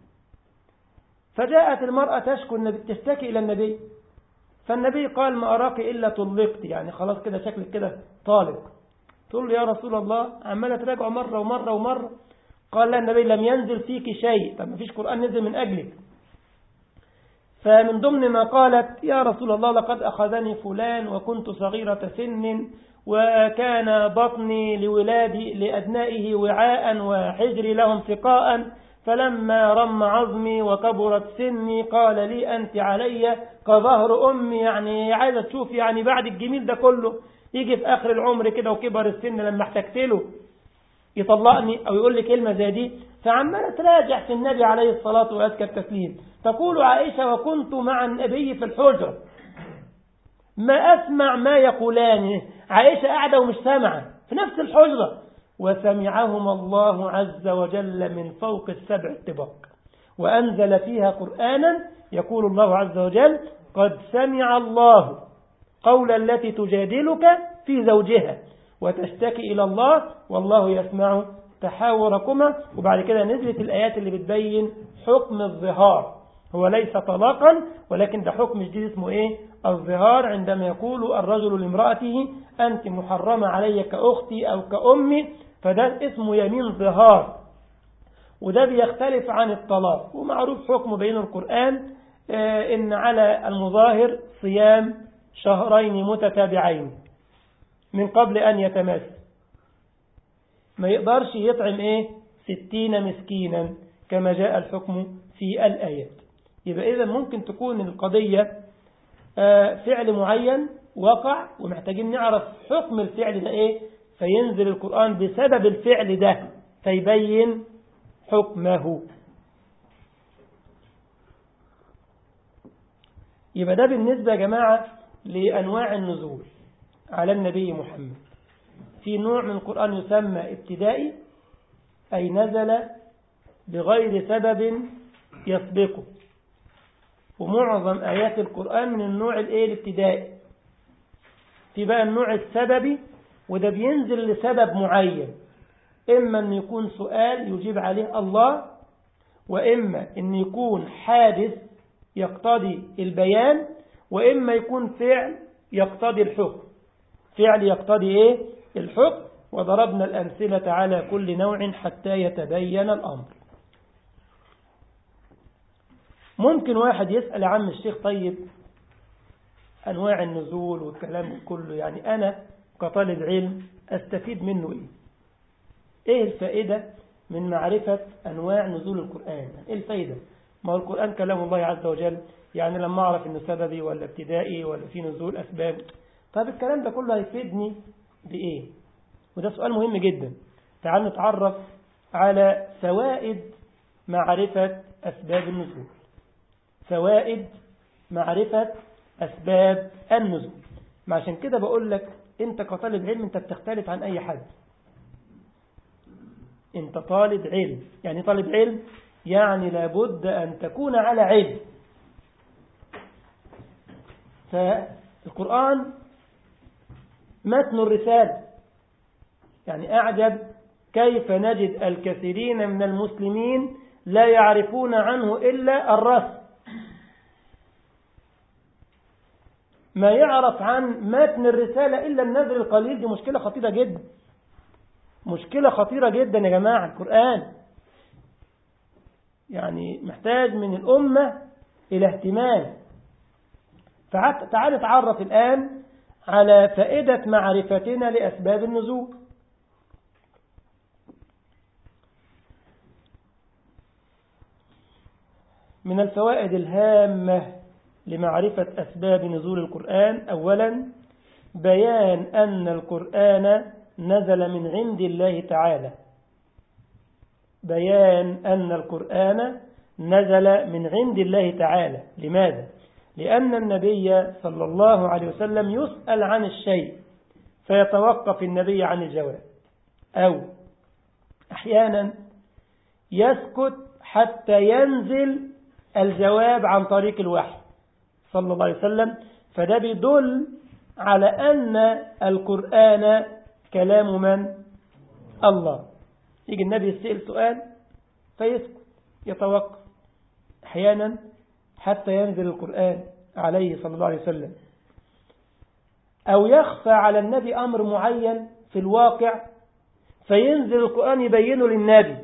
فجاءت المرأة تشكو النبي، تشتكي إلى النبي، فالنبي قال ما أراك إلا طلقت، يعني خلاص كده شكلك كده طالق. تقول له يا رسول الله عمالة تراجعه مرة ومرة ومرة. قال لا النبي لم ينزل فيك شيء، طب ما فيش قرآن نزل من أجلك. فمن ضمن ما قالت يا رسول الله لقد أخذني فلان وكنت صغيرة سن وكان بطني لولادي لأبنائه وعاء وحجري لهم سقاء، فلما رم عظمي وكبرت سني قال لي أنت علي كظهر أمي، يعني عايزة تشوف يعني بعد الجميل ده كله يجي في آخر العمر كده وكبر السن لما احتجت له يطلقني أو يقول لي كلمة زي دي. فعمالة تراجع في النبي عليه الصلاة وأزكى التسليم. تقول عائشة وكنت مع النبي في الحجرة ما أسمع ما يقولان، عائشة قاعدة ومش سامعة في نفس الحجرة، وسمعهما الله عز وجل من فوق السبع الطباق، وأنزل فيها قرآنا يقول الله عز وجل قد سمع الله قول التي تجادلك في زوجها وتشتكي إلى الله والله يسمع تحاوركما. وبعد كده نزلت الآيات اللي بتبين حكم الظهار، هو ليس طلاقا ولكن ده حكم جديد اسمه إيه؟ الظهار، عندما يقول الرجل لامرأته أنت محرمة علي كأختي أو كأمي، فده اسمه يمين ظهار، وده بيختلف عن الطلاق. ومعروف حكمه بين القرآن آه إن على المظاهر صيام شهرين متتابعين من قبل أن يتماس، ما يقدرش يطعم إيه ستين مسكينا كما جاء الحكم في الآيات. يبقى إذا ممكن تكون القضية آه فعل معين وقع ومحتاجين نعرف حكم الفعل ده إيه، فينزل القرآن بسبب الفعل ده فيبين حكمه. يبقى ده بالنسبة يا جماعة لأنواع النزول على النبي محمد. في نوع من القرآن يسمى ابتدائي، أي نزل بغير سبب يسبقه، ومعظم آيات القرآن من النوع الايه الابتدائي. في بقى النوع السببي، وده بينزل لسبب معين، إما أن يكون سؤال يجيب عليه الله، وإما أن يكون حادث يقتضي البيان، وإما يكون فعل يقتضي الحكم. فعل يقتضي إيه؟ الحكم. وضربنا الأمثلة على كل نوع حتى يتبين الأمر. ممكن واحد يسأل عم الشيخ طيب أنواع النزول والكلام كله، يعني أنا كطالب علم أستفيد منه إيه؟ إيه الفائدة من معرفة أنواع نزول القرآن؟ إيه الفائدة؟ ما هو القرآن كلام الله عز وجل، يعني لما أعرف إنه سببي ولا ابتدائي ولا في نزول أسباب، طيب الكلام ده كله هيفيدني بإيه؟ وده سؤال مهم جدا. تعالوا نتعرف على فوائد معرفة أسباب النزول. فوائد معرفة أسباب النزول. ما عشان كده بقول لك أنت كطالب علم أنت بتختلف عن أي حد. أنت طالب علم، يعني طالب علم يعني لابد أن تكون على علم. فالقرآن متن الرسالة، يعني أعجب كيف نجد الكثيرين من المسلمين لا يعرفون عنه إلا الرسم، ما يعرف عن متن الرسالة إلا النذر القليل. دي مشكلة خطيرة جدا، مشكلة خطيرة جدا يا جماعة. القرآن يعني محتاج من الأمة إلى اهتمام. فتعال نتعرف الآن على فائدة معرفتنا لأسباب النزول. من الفوائد الهامة لمعرفة أسباب نزول القرآن، أولا بيان أن القرآن نزل من عند الله تعالى. بيان أن القرآن نزل من عند الله تعالى. لماذا؟ لأن النبي صلى الله عليه وسلم يسأل عن الشيء فيتوقف النبي عن الجواب، أو أحيانا يسكت حتى ينزل الجواب عن طريق الوحي صلى الله عليه وسلم. فده بيدل على أن القرآن كلام من؟ الله. يجي النبي يسأل سؤال فيسكت يتوقف أحيانا حتى ينزل القرآن عليه صلى الله عليه وسلم، أو يخفى على النبي أمر معين في الواقع فينزل القرآن يبينه للنبي.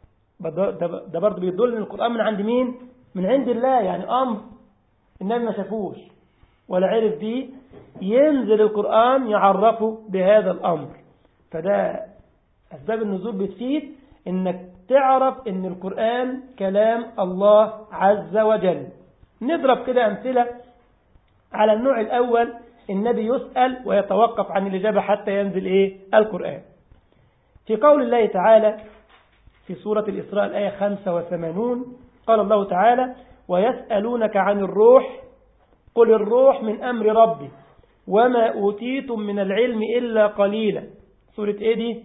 ده برضه بيدل ان القرآن من عند مين؟ من عند الله، يعني أمر النبي ما شافوش ولا عرف بيه، ينزل القرآن يعرفه بهذا الأمر. فده أسباب النزول بتفيد انك تعرف ان القرآن كلام الله عز وجل. نضرب كده أمثلة على النوع الأول، النبي يسأل ويتوقف عن الإجابة حتى ينزل إيه؟ القرآن. في قول الله تعالى في سورة الإسراء الآية خمسة وثمانون قال الله تعالى: ويسألونك عن الروح قل الروح من أمر ربي وما أوتيتم من العلم إلا قليلا. سورة إيه دي؟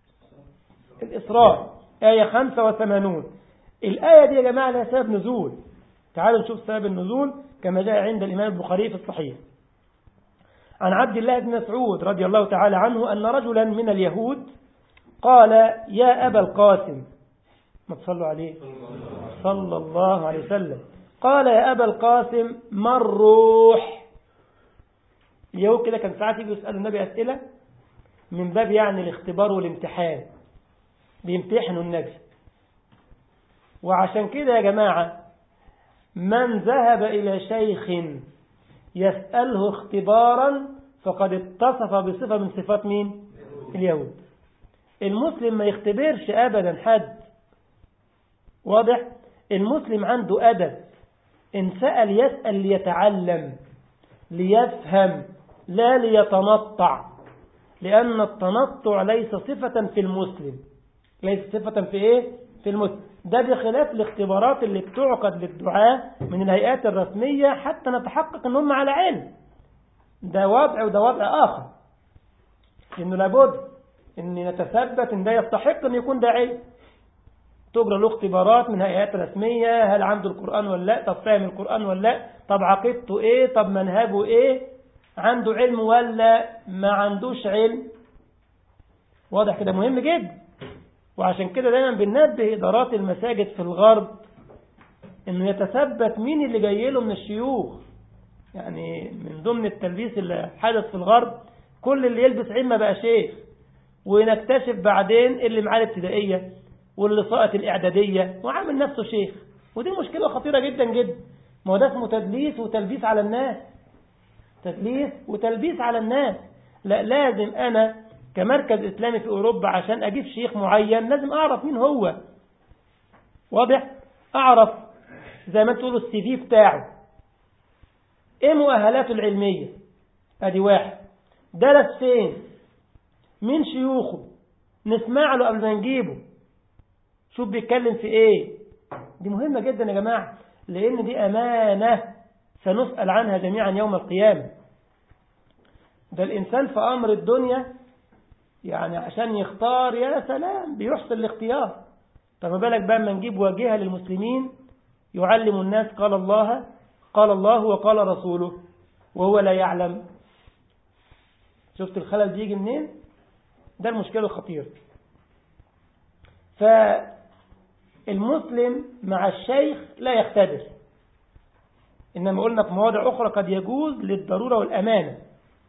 الإسراء آية خمسة وثمانون. الآية دي يا جماعة لها سبب نزول. تعالوا نشوف سبب النزول كما جاء عند الإمام البخاري في الصحيح عن عبد الله بن مسعود رضي الله تعالى عنه أن رجلا من اليهود قال: يا أبا القاسم، ما تصلوا عليه صلى الله عليه وسلم، قال: يا أبا القاسم ما الروح؟ اليهود كده كان ساعات يجوا يسألوا النبي أسئلة من باب يعني الاختبار والامتحان، بيمتحنوا النبي. وعشان كده يا جماعة من ذهب إلى شيخ يسأله اختبارا فقد اتصف بصفة من صفات مين؟ اليهود. المسلم ما يختبرش أبدا حد، واضح؟ المسلم عنده أدب، إن سأل يسأل ليتعلم ليفهم لا ليتنطع، لأن التنطع ليس صفة في المسلم، ليس صفة في إيه؟ في المسلم. ده بخلاف الاختبارات اللي بتعقد للدعاة من الهيئات الرسمية حتى نتحقق أنهم على علم. ده وضع وده وضع آخر، لأنه لابد أن نتثبت أن ده يستحق أن يكون داعي. تجرى له اختبارات من هيئات رسمية، هل عنده القرآن ولا لا، طب فاهم القرآن ولا لا، طب عقيدته إيه، طب منهجه إيه، عنده علم ولا ما عندوش علم. واضح كده؟ مهم جدا. وعشان كده دايما بننبه إدارات المساجد في الغرب إنه يتثبت مين اللي جاي له من الشيوخ. يعني من ضمن التلبيس اللي حدث في الغرب كل اللي يلبس عمة بقى شيخ، ونكتشف بعدين اللي معاه الابتدائية واللي سقط الإعدادية وعامل نفسه شيخ. ودي مشكلة خطيرة جدا جدا. ما هو ده اسمه تدليس وتلبيس على الناس، تدليس وتلبيس على الناس. لا، لازم أنا كمركز إسلامي في أوروبا عشان أجيب شيخ معين لازم أعرف مين هو. واضح؟ أعرف زي ما تقولوا السي في بتاعه، إيه مؤهلاته العلمية، أدي واحد، درس فين، مين شيوخه، نسمع له قبل ما نجيبه، شوف بيتكلم في إيه. دي مهمة جدا يا جماعة، لأن دي أمانة سنسأل عنها جميعا يوم القيامة. ده الإنسان في أمر الدنيا يعني عشان يختار يا سلام بيحسن الاختيار، طب ما بالك بقى ما نجيب واجهة للمسلمين يعلم الناس قال الله قال الله وقال رسوله وهو لا يعلم. شفت الخلل بيجي منين؟ ده المشكلة الخطيرة. فالمسلم مع الشيخ لا يختبر، إنما قلنا في مواضع أخرى قد يجوز للضرورة والأمانة.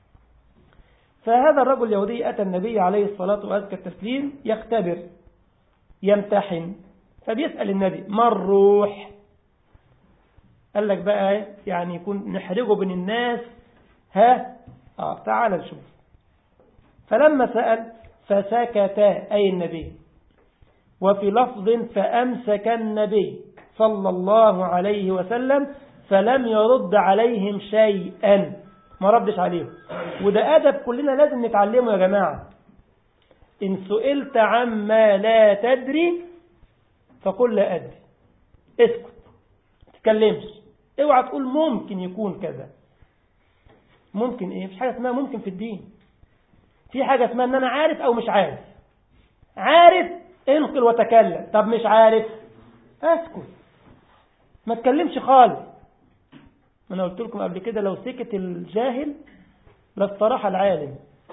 فهذا الرجل اليهودي أتى النبي عليه الصلاة وأزكى التسليم يختبر يمتحن، فبيسأل النبي ما الروح؟ قال لك بقى يعني يكون نحرجه بين الناس. ها آه تعال نشوف. فلما سأل فسكت أي النبي، وفي لفظ فأمسك النبي صلى الله عليه وسلم فلم يرد عليهم شيئا، ما ردش عليهم. وده أدب كلنا لازم نتعلمه يا جماعة. إن سئلت عما لا تدري فقل لا أدري، اسكت تتكلمش، اوعى تقول ممكن يكون كذا. ممكن ايه؟ مش حاجة اسمها ممكن في الدين. في حاجة اسمها ان انا عارف او مش عارف. عارف انقل وتكلم، طب مش عارف اسكت. ما تكلمش خالص. أنا قلت لكم قبل كده لو سكت الجاهل لاستراح العالم.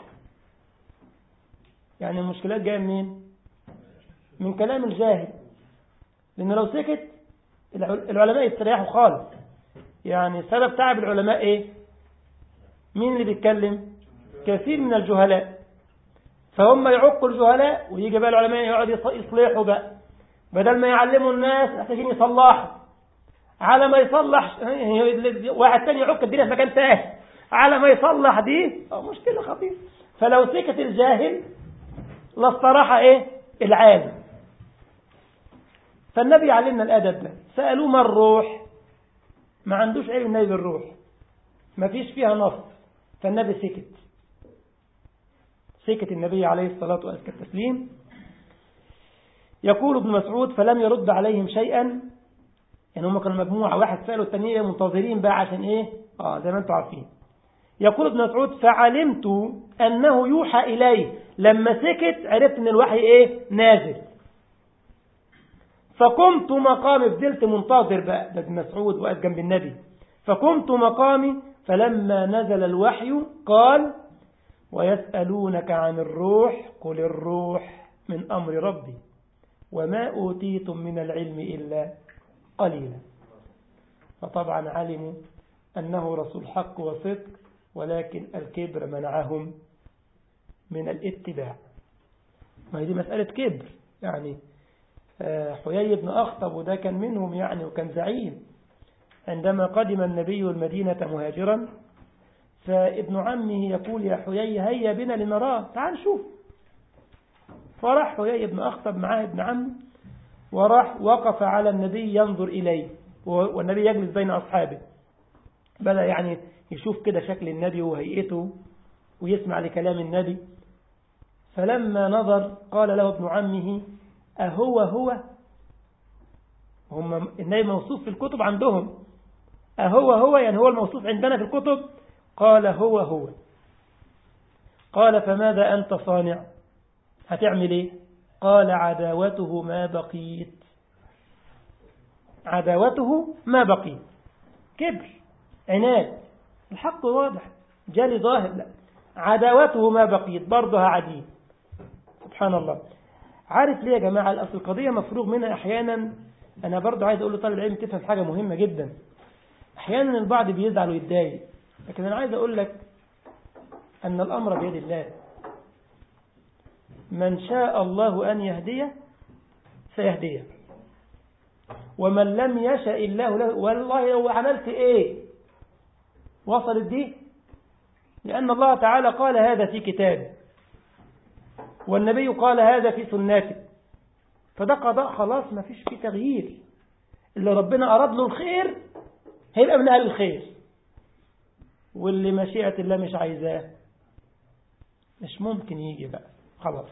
يعني المشكلات جاية منين؟ من كلام الجاهل. لأن لو سكت العلماء يستريحوا خالص. يعني سبب تعب العلماء إيه؟ مين اللي بيتكلم؟ كثير من الجهلاء. فهم يعقوا الجهلاء ويجي بقى العلماء يقعد يصلحوا بقى، بدل ما يعلموا الناس محتاجين يصلحوا. على ما يصلح واحد تاني يعق الدنيا في مكان تاني، على ما يصلح دي مشكلة خطيرة. فلو سكت الجاهل لاستراح ايه العالم. فالنبي علمنا الادب ده. سألوه ما الروح، ما عندوش علم النبي بالروح، ما فيش فيها نص. فالنبي سكت سكت النبي عليه الصلاة وأزكى التسليم. يقول ابن مسعود فلم يرد عليهم شيئا. يعني هم كانوا مجموعة، واحد سألوا التانية منتظرين بقى عشان ايه اه زي ما انتم عارفين. يقول ابن مسعود فعلمت أنه يوحى إليه. لما سكت عرفت ان الوحي ايه نازل. فقمت مقامي، فضلت منتظر بقى، ده ابن مسعود وقت جنب النبي. فقمت مقامي فلما نزل الوحي قال ويسألونك عن الروح قل الروح من أمر ربي وما أوتيتم من العلم إلا قليلا. فطبعا علموا أنه رسول حق وصدق، ولكن الكبر منعهم من الاتباع. ما هي دي مسألة كبر. يعني حيي بن أخطب وده كان منهم يعني، وكان زعيم. عندما قدم النبي المدينة مهاجرا فابن عمه يقول يا حيي هيا بنا لنراه، تعال نشوف. فرح حيي بن أخطب معاه ابن عمه وراح وقف على النبي ينظر إليه، والنبي يجلس بين أصحابه. بدأ يعني يشوف كده شكل النبي وهيئته ويسمع لكلام النبي. فلما نظر قال له ابن عمه أهو هو؟ هم النبي موصوف في الكتب عندهم، أهو هو يعني هو الموصوف عندنا في الكتب؟ قال هو هو. قال فماذا أنت صانع؟ هتعمل إيه؟ قال عداوته ما بقيت. عداوته ما بقيت. كبر، عناد. الحق واضح جالي ظاهر، لا عداوته ما بقيت، برضها عديد. سبحان الله. عارف ليه يا جماعة؟ الأصل القضية مفروغ منها أحيانا. أنا برضو عايز أقول لطالب العلم تفهم حاجة مهمة جدا. أحيانا البعض بيزعل ويتضايق، لكن أنا عايز أقول لك أن الأمر بيد الله. من شاء الله أن يهديه سيهديه، ومن لم يشاء الله له. والله لو عملت إيه وصلت دي، لأن الله تعالى قال هذا في كتابه والنبي قال هذا في سنته، فده قضاء خلاص ما فيش فيه تغيير. اللي ربنا أراد له الخير هيبقى من أهل الخير، واللي مشيئة الله مش عايزاه مش ممكن يجي بقى خلاص.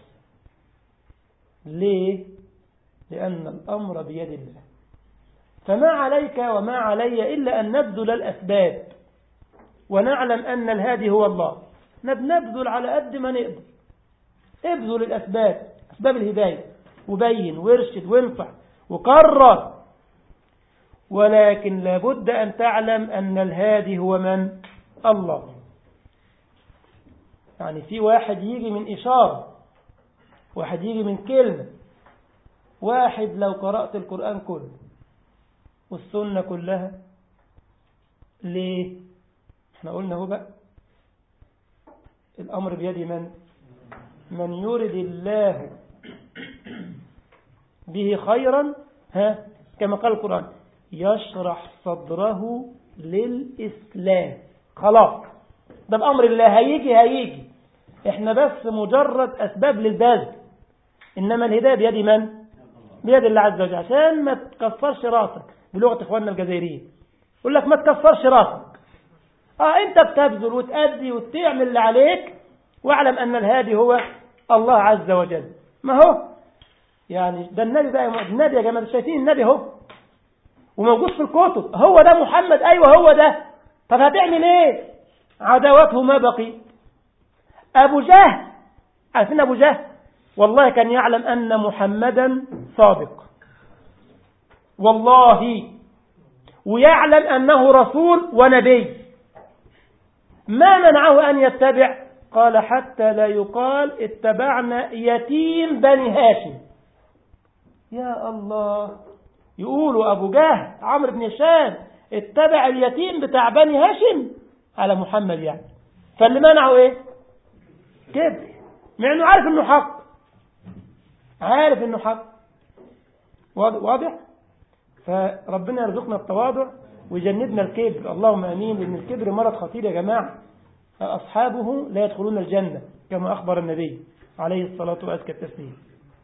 ليه؟ لأن الأمر بيد الله. فما عليك وما علي إلا أن نبذل الأسباب ونعلم أن الهادي هو الله. نبذل على قد ما نقدر، ابذل الأسباب، أسباب الهداية، وبين وارشد وانصح وقرر. ولكن لابد أن تعلم أن الهادي هو من؟ الله. يعني في واحد يجي من إشارة، واحد يجي من كلمة، واحد لو قرأت القرآن كله والسنة كلها. ليه؟ احنا قلنا هو بقى الأمر بيد من؟ من يرد الله به خيرا ها كما قال القرآن يشرح صدره للإسلام. خلاص ده بأمر الله، هيجي هيجي، احنا بس مجرد أسباب للبذل. إنما الهداية بيد من؟ بيد الله عز وجل. عشان ما تكسرش راسك بلغة إخواننا الجزائريين، يقول لك ما تكسرش راسك. اه انت بتبذل وتأدي وتعمل اللي عليك، واعلم أن الهادي هو الله عز وجل. ما هو يعني ده النبي بقى، النبي يا جماعة شايفين النبي هو وموجود في الكتب، هو ده محمد. أيوة هو ده. طب هتعمل ايه؟ عداوته ما بقي. أبو جهل، عارفين أبو جهل؟ والله كان يعلم أن محمدا صادق، والله ويعلم أنه رسول ونبي، ما منعه أن يتبع؟ قال حتى لا يقال اتبعنا يتيم بني هاشم. يا الله، يقولوا أبو جهل عمرو بن هشام اتبع اليتيم بتاع بني هاشم على محمد يعني. فاللي منعه ايه؟ كبر، مع انه عارف انه حق، عارف انه حق. واضح؟ فربنا يرزقنا التواضع ويجنبنا الكبر، اللهم امين. لان الكبر مرض خطير يا جماعه، اصحابه لا يدخلون الجنه كما اخبر النبي عليه الصلاه وازكى التسليم.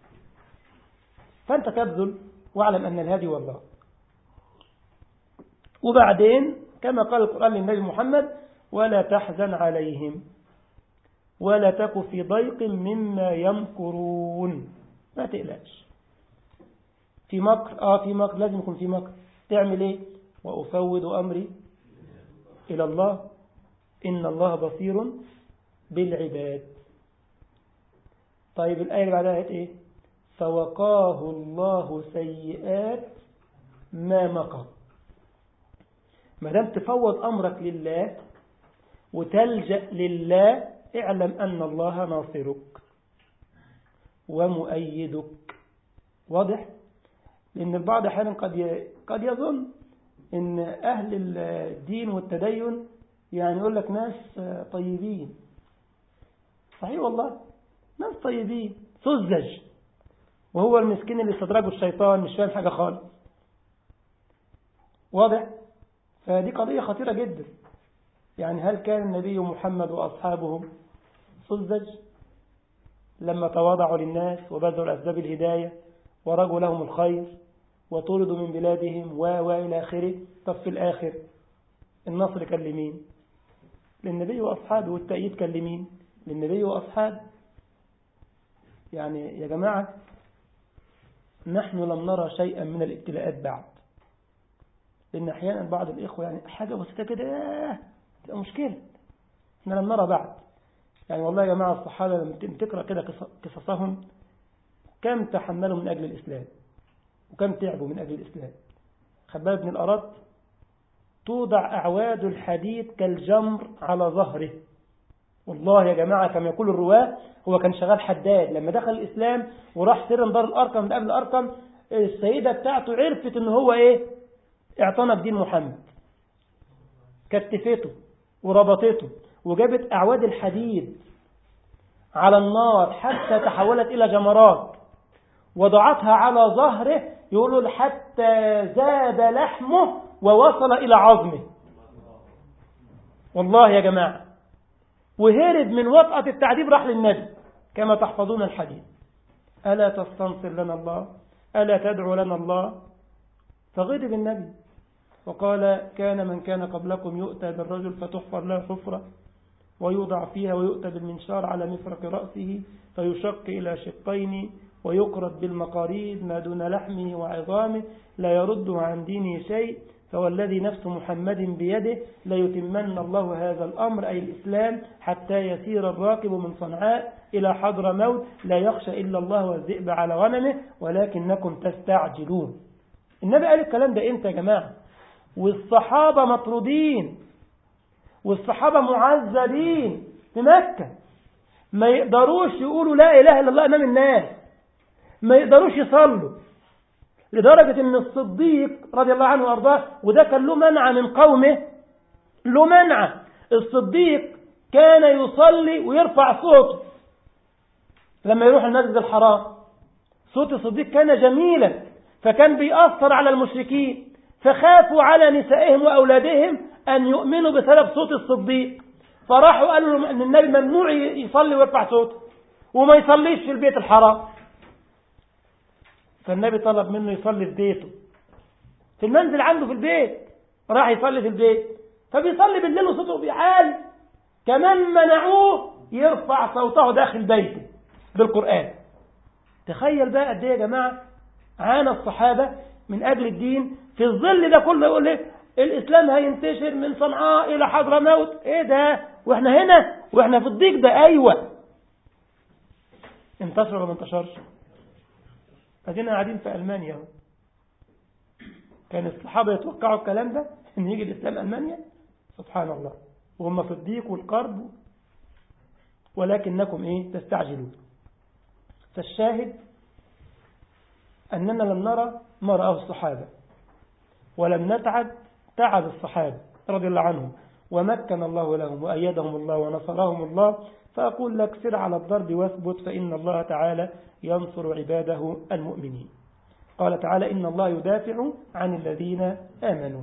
فانت تبذل واعلم ان الهادي والله. وبعدين كما قال القرآن للنبي محمد: ولا تحزن عليهم ولا تك في ضيق مما يمكرون. ما تقلقش في مكر، اه في مكر، لازم يكون في مكر. تعمل ايه؟ وأفوض أمري إلى الله إن الله بصير بالعباد. طيب الآية اللي بعدها ايه؟ فوقاه الله سيئات ما مكر. ما دام تفوض أمرك لله وتلجأ لله، اعلم أن الله ناصرك ومؤيدك. واضح؟ لأن البعض أحيانا قد قد يظن أن أهل الدين والتدين يعني يقول لك ناس طيبين. صحيح والله، ناس طيبين سذج، وهو المسكين اللي استدرجه الشيطان مش فاهم حاجة خالص. واضح؟ فدي قضية خطيرة جدا. يعني هل كان النبي محمد وأصحابه سذج لما تواضعوا للناس وبذلوا الأسباب الهداية ورجوا لهم الخير وطردوا من بلادهم و وإلى آخره؟ طب في الآخر النصر كان لمين؟ للنبي وأصحابه، والتأييد كان لمين؟ للنبي وأصحابه. يعني يا جماعة نحن لم نرى شيئا من الابتلاءات بعد. لأن أحيانا بعض الإخوة يعني حاجة بسيطة كده تبقى مشكلة. احنا لم نرى بعد. يعني والله يا جماعة الصحابة لما تقرأ كده قصصهم كم تحملوا من أجل الإسلام وكم تعبوا من أجل الإسلام. خباب بن الأرد توضع أعواد الحديد كالجمر على ظهره. والله يا جماعة كما يقول الرواة هو كان شغال حداد. لما دخل الإسلام وراح سر دار الأرقم من قبل الأرقم، السيدة بتاعته عرفت إن هو إيه؟ اعتنق دين محمد. كتفته وربطته وجابت أعواد الحديد على النار حتى تحولت إلى جمرات، وضعتها على ظهره، يقولوا حتى زاد لحمه ووصل إلى عظمه. والله يا جماعة، وهرب من وطأة التعذيب راح للنبي كما تحفظون الحديث: ألا تستنصر لنا الله؟ ألا تدعو لنا الله؟ فغضب النبي وقال: كان من كان قبلكم يؤتى بالرجل فتحفر له حفرة ويوضع فيها ويؤتى بالمنشار على مفرق رأسه فيشق إلى شقين ويقرض بالمقاريد ما دون لحمه وعظامه لا يرده عن دينه شيء، فوالذي نفس محمد بيده ليتمن الله هذا الأمر أي الإسلام حتى يسير الراكب من صنعاء إلى حضر موت لا يخشى إلا الله والذئب على غنمه ولكنكم تستعجلون. النبي قال الكلام ده إمتى يا جماعة؟ والصحابة مطرودين والصحابة معذبين في مكة، ما يقدروش يقولوا لا إله إلا الله أمام الناس، ما يقدروش يصلوا، لدرجة أن الصديق رضي الله عنه وأرضاه، وده كان له منع من قومه، له منع. الصديق كان يصلي ويرفع صوته لما يروح المسجد الحرام. صوت الصديق كان جميلا فكان بيأثر على المشركين، فخافوا على نسائهم وأولادهم أن يؤمنوا بسبب صوت الصديق، فراحوا قالوا أن النبي ممنوع يصلي ويرفع صوته وما يصليش في البيت الحرام. فالنبي طلب منه يصلي في بيته، في المنزل عنده في البيت، راح يصلي في البيت، فبيصلي بالليل وصوته بيعالي. كمان منعوه يرفع صوته داخل بيته بالقرآن. تخيل بقى قد ايه يا جماعة عانى الصحابة من أجل الدين في الظل ده كله. يقول ليه الإسلام هينتشر من صنعاء إلى حضرموت؟ إيه ده وإحنا هنا وإحنا في الضيق ده؟ أيوة، انتشر ولا ما انتشرش؟ أدينا قاعدين في ألمانيا كان الصحابة يتوقعوا الكلام ده ان يجي الإسلام ألمانيا؟ سبحان الله، وهم في الضيق والقرب، ولكنكم إيه تستعجلون. فالشاهد أننا لم نرى ما رأى الصحابة، ولم نتعب تعب الصحابة رضي الله عنهم، ومكن الله لهم وأيدهم الله ونصرهم الله. فأقول لك سر على الضرب واثبت، فإن الله تعالى ينصر عباده المؤمنين. قال تعالى إن الله يدافع عن الذين آمنوا.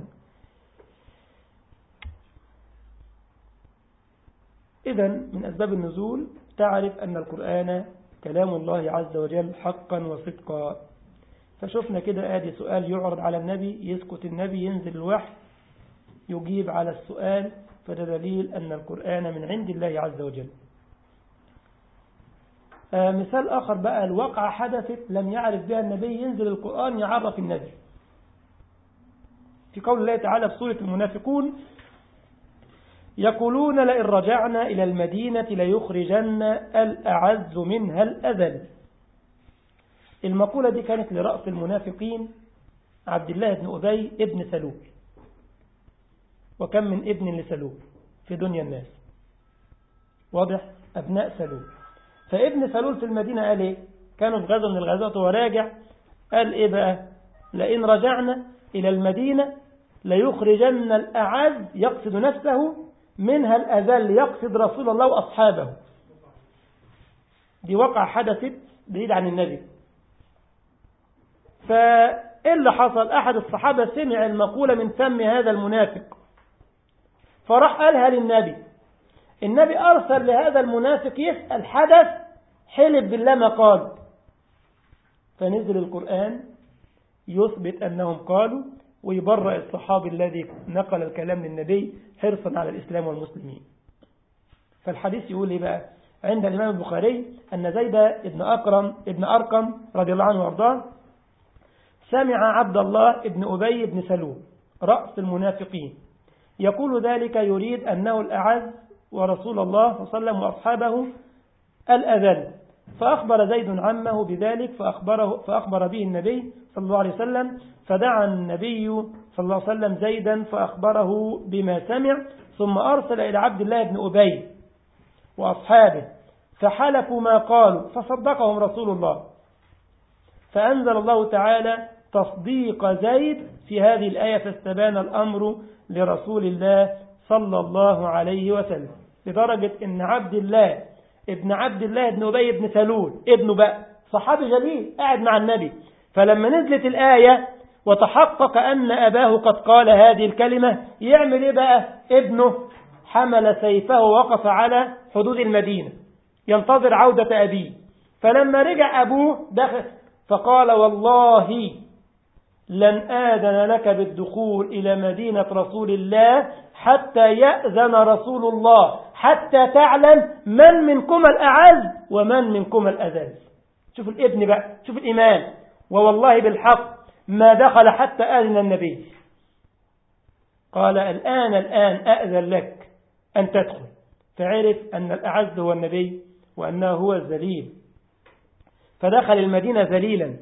إذن من أسباب النزول تعرف أن القرآن كلام الله عز وجل حقا وصدقا. فشفنا كده آدي سؤال يعرض على النبي، يسكت النبي، ينزل الوحي يجيب على السؤال، فده دليل أن القرآن من عند الله عز وجل. آه مثال آخر بقى، الواقعة حدثت لم يعرف بها النبي، ينزل القرآن يعرف النبي. في قول الله تعالى في سورة المنافقون يقولون لئن رجعنا إلى المدينة ليخرجن الأعز منها الأذل. المقولة دي كانت لرأس المنافقين عبد الله بن أبي ابن سلول، وكم من ابن لسلول في دنيا الناس، واضح، أبناء سلول. فابن سلول في المدينة قال إيه؟ كانوا في غزوة من الغزوات وراجع، قال إيه بقى؟ لئن رجعنا إلى المدينة ليخرجن الأعز، يقصد نفسه، منها الأذل، يقصد رسول الله وأصحابه. دي وقع حدثت بعيد عن النبي. فإيه اللي حصل؟ أحد الصحابة سمع المقولة من فم هذا المنافق، فراح قالها للنبي. النبي أرسل لهذا المنافق يسأل حدث، حلف بالله ما قال، فنزل القرآن يثبت أنهم قالوا، ويبرأ الصحابي الذي نقل الكلام للنبي حرصا على الإسلام والمسلمين. فالحديث يقول لي بقى عند الإمام البخاري أن زيد ابن أكرم ابن أرقم رضي الله عنه وارضاه سمع عبد الله ابن أبي ابن سلول رأس المنافقين يقول ذلك، يريد أنه الأعز ورسول الله صلى الله عليه وسلم وأصحابه الأذل. فأخبر زيد عمه بذلك، فأخبره فأخبر به النبي صلى الله عليه وسلم، فدعا النبي صلى الله عليه وسلم زيدا فأخبره بما سمع، ثم أرسل إلى عبد الله بن أبي وأصحابه فحلفوا ما قالوا، فصدقهم رسول الله. فأنزل الله تعالى تصديق زيد في هذه الآية، فاستبان الأمر لرسول الله صلى الله عليه وسلم، لدرجة أن عبد الله ابن عبد الله ابن أبي ابن سلول ابنه بقى صحابي جليل قاعد مع النبي، فلما نزلت الآية وتحقق أن أباه قد قال هذه الكلمة، يعمل إيه بقى؟ ابنه حمل سيفه ووقف على حدود المدينة ينتظر عودة أبيه. فلما رجع أبوه دخل فقال والله لن آذن لك بالدخول إلى مدينة رسول الله حتى يأذن رسول الله، حتى تعلم من منكم الأعز ومن منكم الأذل. شوف الابن بقى، شوف الإيمان، ووالله بالحق ما دخل حتى آذن النبي. قال الآن الآن أأذن لك أن تدخل، فعرف أن الأعز هو النبي وأنه هو الذليل، فدخل المدينة ذليلا.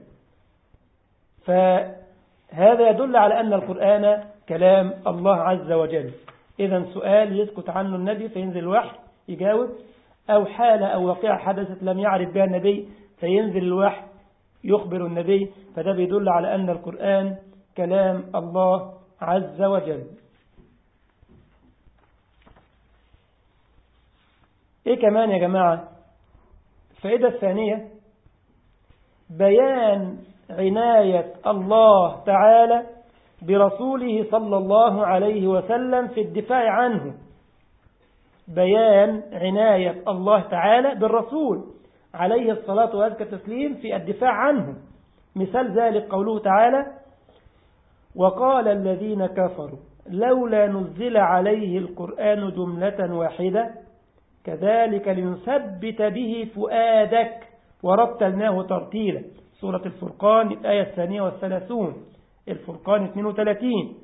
فهذا يدل على أن القرآن كلام الله عز وجل. إذا سؤال يسكت عنه النبي فينزل الوحي يجاوب، أو حالة أو واقعة حدثت لم يعرف بها النبي فينزل الوحي يخبر النبي، فده بيدل على أن القرآن كلام الله عز وجل. إيه كمان يا جماعة؟ الفائدة الثانية بيان عناية الله تعالى برسوله صلى الله عليه وسلم في الدفاع عنه. بيان عناية الله تعالى بالرسول عليه الصلاة وأزكى التسليم في الدفاع عنه. مثال ذلك قوله تعالى وقال الذين كفروا لولا نزل عليه القرآن جملة واحدة كذلك لنثبت به فؤادك ورتلناه ترتيلا. سورة الفرقان الآية الثانية والثلاثون، الفرقان اثنين وثلاثين.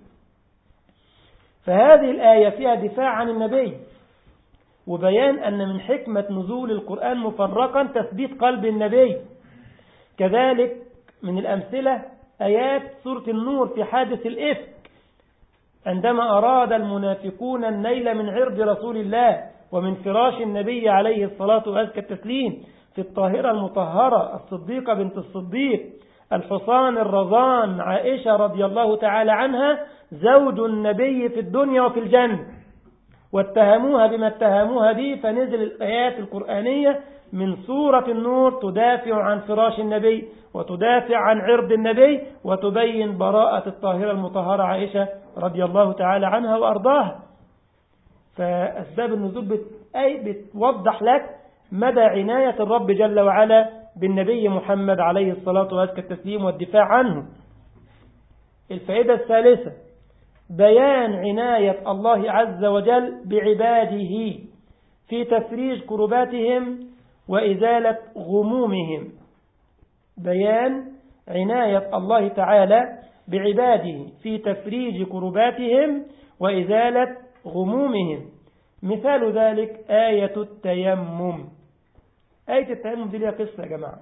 فهذه الآية فيها دفاع عن النبي وبيان أن من حكمة نزول القرآن مفرقا تثبيت قلب النبي. كذلك من الأمثلة آيات سورة النور في حادث الإفك عندما أراد المنافقون النيل من عرض رسول الله ومن فراش النبي عليه الصلاة وأزكى التسليم في الطاهرة المطهرة الصديقة بنت الصديق الحصان الرضان عائشة رضي الله تعالى عنها زوج النبي في الدنيا وفي الجنة، واتهموها بما اتهموها به، فنزل الآيات القرآنية من سورة النور تدافع عن فراش النبي وتدافع عن عرض النبي وتبين براءة الطاهرة المطهرة عائشة رضي الله تعالى عنها وأرضاها. فأسباب النزول بت... أي بتوضح لك مدى عناية الرب جل وعلا بالنبي محمد عليه الصلاة وأزكى التسليم والدفاع عنه. الفائدة الثالثة بيان عناية الله عز وجل بعباده في تفريج كرباتهم وإزالة غمومهم. بيان عناية الله تعالى بعباده في تفريج كرباتهم وإزالة غمومهم. مثال ذلك آية التيمم. آية التيمم دي لها قصة يا جماعة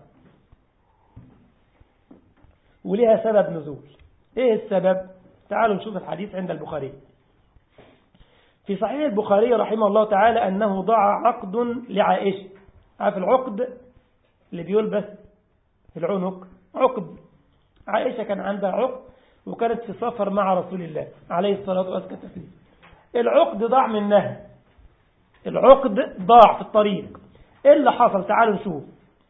ولها سبب نزول. إيه السبب؟ تعالوا نشوف الحديث عند البخاري. في صحيح البخاري رحمه الله تعالى أنه ضع عقد لعائشة. عارف العقد اللي بيلبس في العنق؟ عقد. عائشة كان عندها عقد وكانت في سفر مع رسول الله عليه الصلاة والسلام. العقد ضاع منها، العقد ضاع في الطريق. إيه اللي حصل؟ تعالوا نشوف.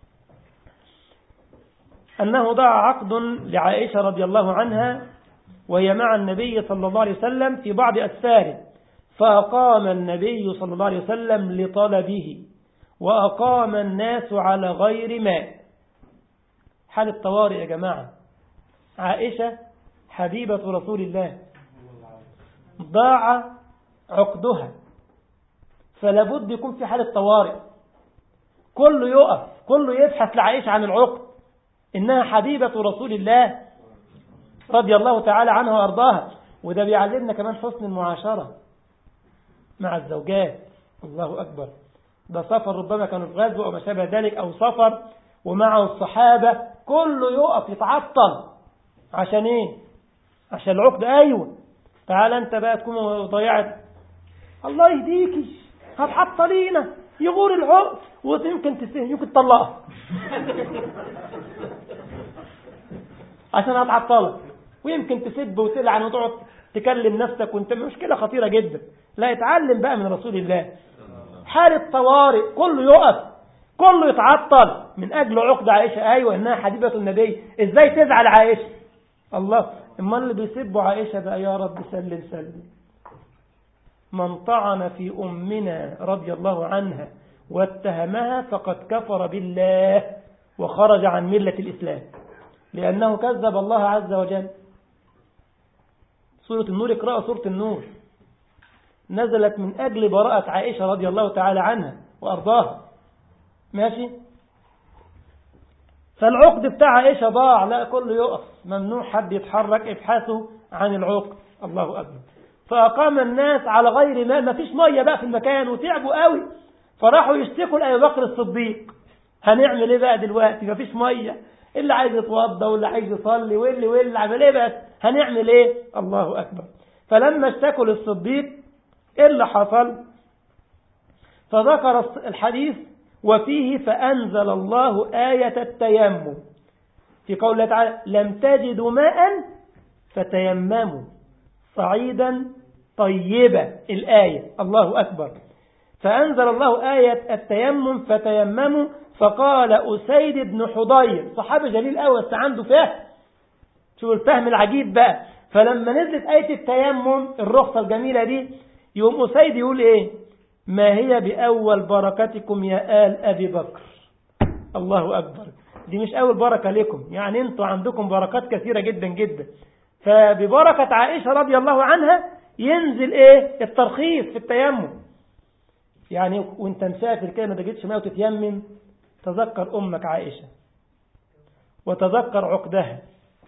أنه ضاع عقد لعائشة رضي الله عنها وهي مع النبي صلى الله عليه وسلم في بعض أسفاره، فأقام النبي صلى الله عليه وسلم لطلبه وأقام الناس على غير ماء. حال الطوارئ يا جماعة. عائشة حبيبة رسول الله ضاع عقدها، فلابد يكون في حالة طوارئ، كله يقف، كله يبحث لعائشة عن العقد، إنها حبيبة رسول الله رضي الله تعالى عنها وأرضاها. وده بيعلمنا كمان حسن المعاشرة مع الزوجات. الله أكبر. ده سفر ربما كانوا في غزوة أو ما شابه ذلك، أو سفر ومعه الصحابة، كله يقف يتعطل عشان إيه؟ عشان العقد. أيوة تعال أنت بقى تكون ضيعت، الله يهديكي هتعطلينا، يغور العقد ويمكن تسهل يمكن تطلقها عشان هتعطلك، ويمكن تسب وتلعن وتقعد تكلم نفسك وانت مشكلة خطيرة جدا. لا، يتعلم بقى من رسول الله. حالة طوارئ كله يقف، كله يتعطل من أجل عقد عائشة. أيوة إنها حبيبة النبي، إزاي تزعل عائشة؟ الله. اما اللي بيسبوا عائشة بقى يا رب سلم سلم. من طعن في أمنا رضي الله عنها واتهمها فقد كفر بالله وخرج عن ملة الإسلام، لأنه كذب الله عز وجل. سورة النور، اقرأوا سورة النور، نزلت من أجل براءة عائشة رضي الله تعالى عنها وأرضاها. ماشي. فالعقد بتاع عائشة ضاع، لا كله يقف، ممنوع حد يتحرك، ابحثوا عن العقد. الله أكبر. فأقام الناس على غير ماء، ما فيش مية بقى في المكان وتعبوا قوي، فراحوا يشتكوا لأبي بكر الصديق. هنعمل ايه بقى دلوقتي؟ ما فيش مية، اللي عايز يتوضى واللي عايز يصلي واللي واللي عمل ايه بس، هنعمل ايه؟ الله أكبر. فلما اشتكوا للصديق ايه اللي حصل؟ فذكر الحديث وفيه فأنزل الله آية التيمم في قوله تعالى لم تجدوا ماء فتيمموا صعيدا طيبا. الآية. الله أكبر. فأنزل الله آية التيمم فتيمموا. فقال أسيد بن حضير، صحابي جليل قوي بس عنده فهم، شو الفهم العجيب بقى. فلما نزلت آية التيمم الرخصة الجميلة دي، يوم أسيد يقول إيه؟ ما هي بأول بركتكم يا آل أبي بكر. الله أكبر. دي مش أول بركة لكم، يعني أنتوا عندكم بركات كثيرة جدا جدا. فببركة عائشة رضي الله عنها ينزل إيه؟ الترخيص في التيمم. يعني وانت مسافر كده ما تجدش ماء وتتيمم، تذكر أمك عائشة وتذكر عقدها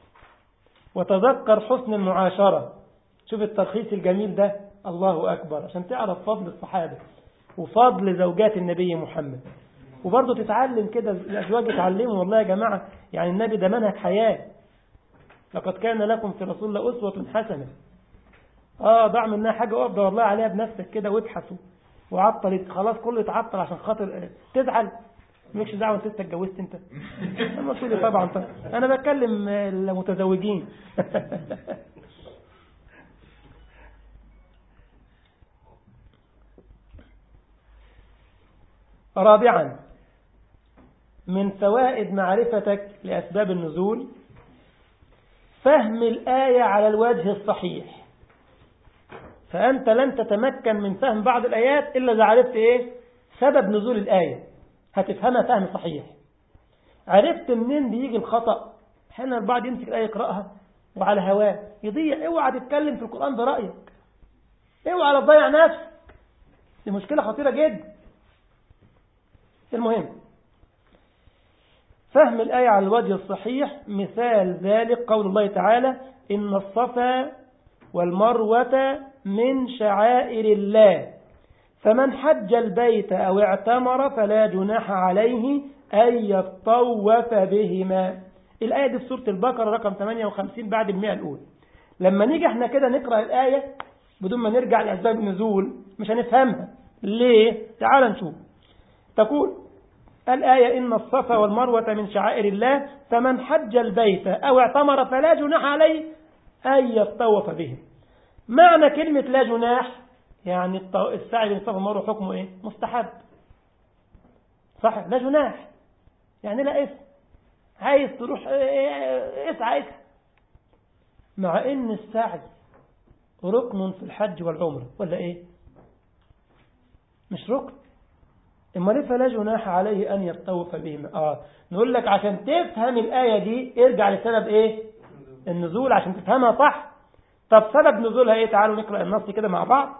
وتذكر حسن المعاشرة. شوف الترخيص الجميل ده. الله أكبر. عشان تعرف فضل الصحابة وفضل زوجات النبي محمد. وبرضه تتعلم كده، الأزواج يتعلموا والله يا جماعة. يعني النبي ده منهج حياة، لقد كان لكم في رسول الله أسوة حسنة. آه ضع منها حاجة اقف دور الله عليها بنفسك كده وابحثوا وعطل خلاص كله يتعطل عشان خاطر تزعل. مالكش دعوة انت اتجوزت انت. انا تقولي طبعا طبعا انا بتكلم المتزوجين. رابعا من فوائد معرفتك لأسباب النزول فهم الآية على الوجه الصحيح. فأنت لن تتمكن من فهم بعض الآيات إلا إذا عرفت إيه سبب نزول الآية، هتفهمها فهم صحيح. عرفت منين بيجي الخطأ. حين البعض يمسك الآية يقرأها وعلى هواه يضيع. اوعى تتكلم في القرآن برأيك، اوعى تضيع نفسك، دي مشكلة خطيرة جدا. المهم فهم الآية على الوجه الصحيح. مثال ذلك قول الله تعالى إن الصفا والمروة من شعائر الله فمن حج البيت أو اعتمر فلا جناح عليه أن يطوف بهما. الآية دي في سورة البقرة رقم ثمانية وخمسين بعد المئة الأولى. لما نيجي احنا كده نقرأ الآية بدون ما نرجع لأسباب النزول مش هنفهمها. ليه؟ تعال نشوف. تقول الآية إن الصفا والمروة من شعائر الله فمن حج البيت أو اعتمر فلا جناح عليه أن يطوف بهم. معنى كلمة لا جناح يعني السعي بين الصفا والمروة حكمه إيه؟ مستحب. صح؟ لا جناح يعني لا إثم. عايز تروح اسعى اسعى. مع إن السعي ركن في الحج والعمرة ولا إيه؟ مش ركن. إما ليه فلا جناح عليه أن يطوف بهما. آه نقول لك عشان تفهم الآية دي ارجع لسبب إيه النزول عشان تفهمها صح. طب سبب نزولها إيه؟ تعالوا نقرأ النص كده مع بعض.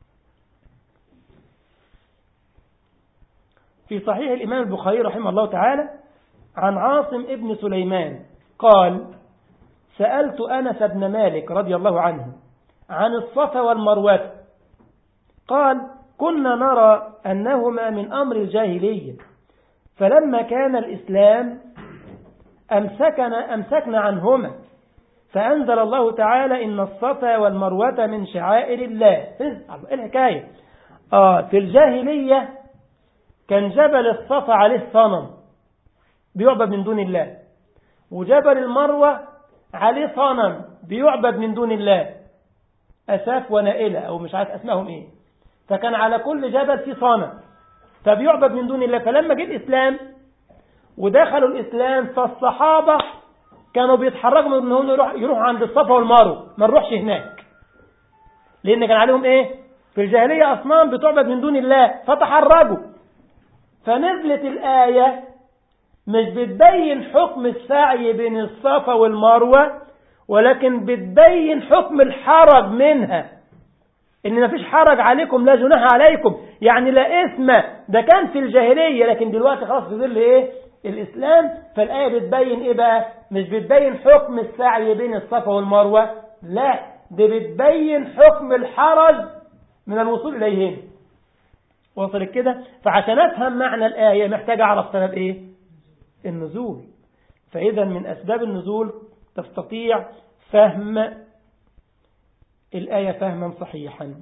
في صحيح الإمام البخاري رحمه الله تعالى عن عاصم ابن سليمان قال سألت أنس بن مالك رضي الله عنه عن الصفا والمروة قال كنا نرى أنهما من أمر الجاهلية فلما كان الإسلام أمسكنا, أمسكنا عنهما فأنزل الله تعالى إن الصفا والمروة من شعائر الله. إيه الحكاية؟ آه في الجاهلية كان جبل الصفا عليه صنم بيعبد من دون الله، وجبل المروة عليه صنم بيعبد من دون الله، أساف ونائلة أو مش عارف اسمهم إيه. فكان على كل جبل في صنم فبيعبد من دون الله. فلما جه الإسلام ودخلوا الإسلام فالصحابة كانوا بيتحركوا من انهم يروحوا يروح عند الصفا والمروة ما نروحش هناك، لأن كان عليهم إيه في الجاهلية أصنام بتعبد من دون الله فتحرجوا. فنزلت الآية مش بتبين حكم السعي بين الصفا والمروة ولكن بتبين حكم الحرج منها، إن ما فيش حرج عليكم لا جناح عليكم، يعني لا إثم. ده كان في الجاهلية لكن دلوقتي خلاص في ظل إيه الإسلام. فالآية بتبين إيه بقى؟ مش بتبين حكم السعي بين الصفا والمروة، لا دي بتبين حكم الحرج من الوصول إليهم. وصلت كده؟ فعشان أفهم معنى الآية محتاج أعرف سبب إيه النزول. فإذا من أسباب النزول تستطيع فهم الآية فهما صحيحا.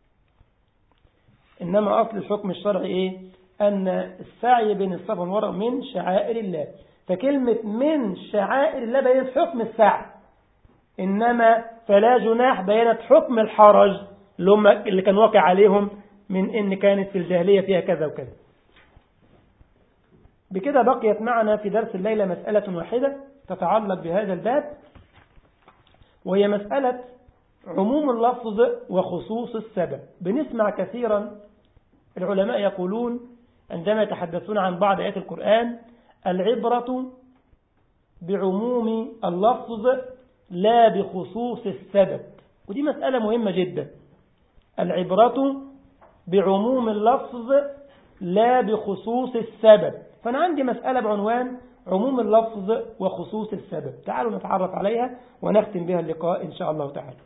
إنما أصل الحكم الشرعي إيه؟ أن السعي بين الصفا والمروة من شعائر الله. فكلمة من شعائر الله بينت حكم السعي، إنما فلا جناح بينت حكم الحرج اللي كان واقع عليهم من إن كانت في الجاهلية فيها كذا وكذا. بكده بقيت معنا في درس الليلة مسألة واحدة تتعلق بهذا الباب، وهي مسألة عموم اللفظ وخصوص السبب. بنسمع كثيرا العلماء يقولون عندما يتحدثون عن بعض آيات القرآن العبرة بعموم اللفظ لا بخصوص السبب، ودي مسألة مهمة جدا. العبرة بعموم اللفظ لا بخصوص السبب. فأنا عندي مسألة بعنوان عموم اللفظ وخصوص السبب، تعالوا نتعرف عليها ونختم بها اللقاء إن شاء الله تعالى.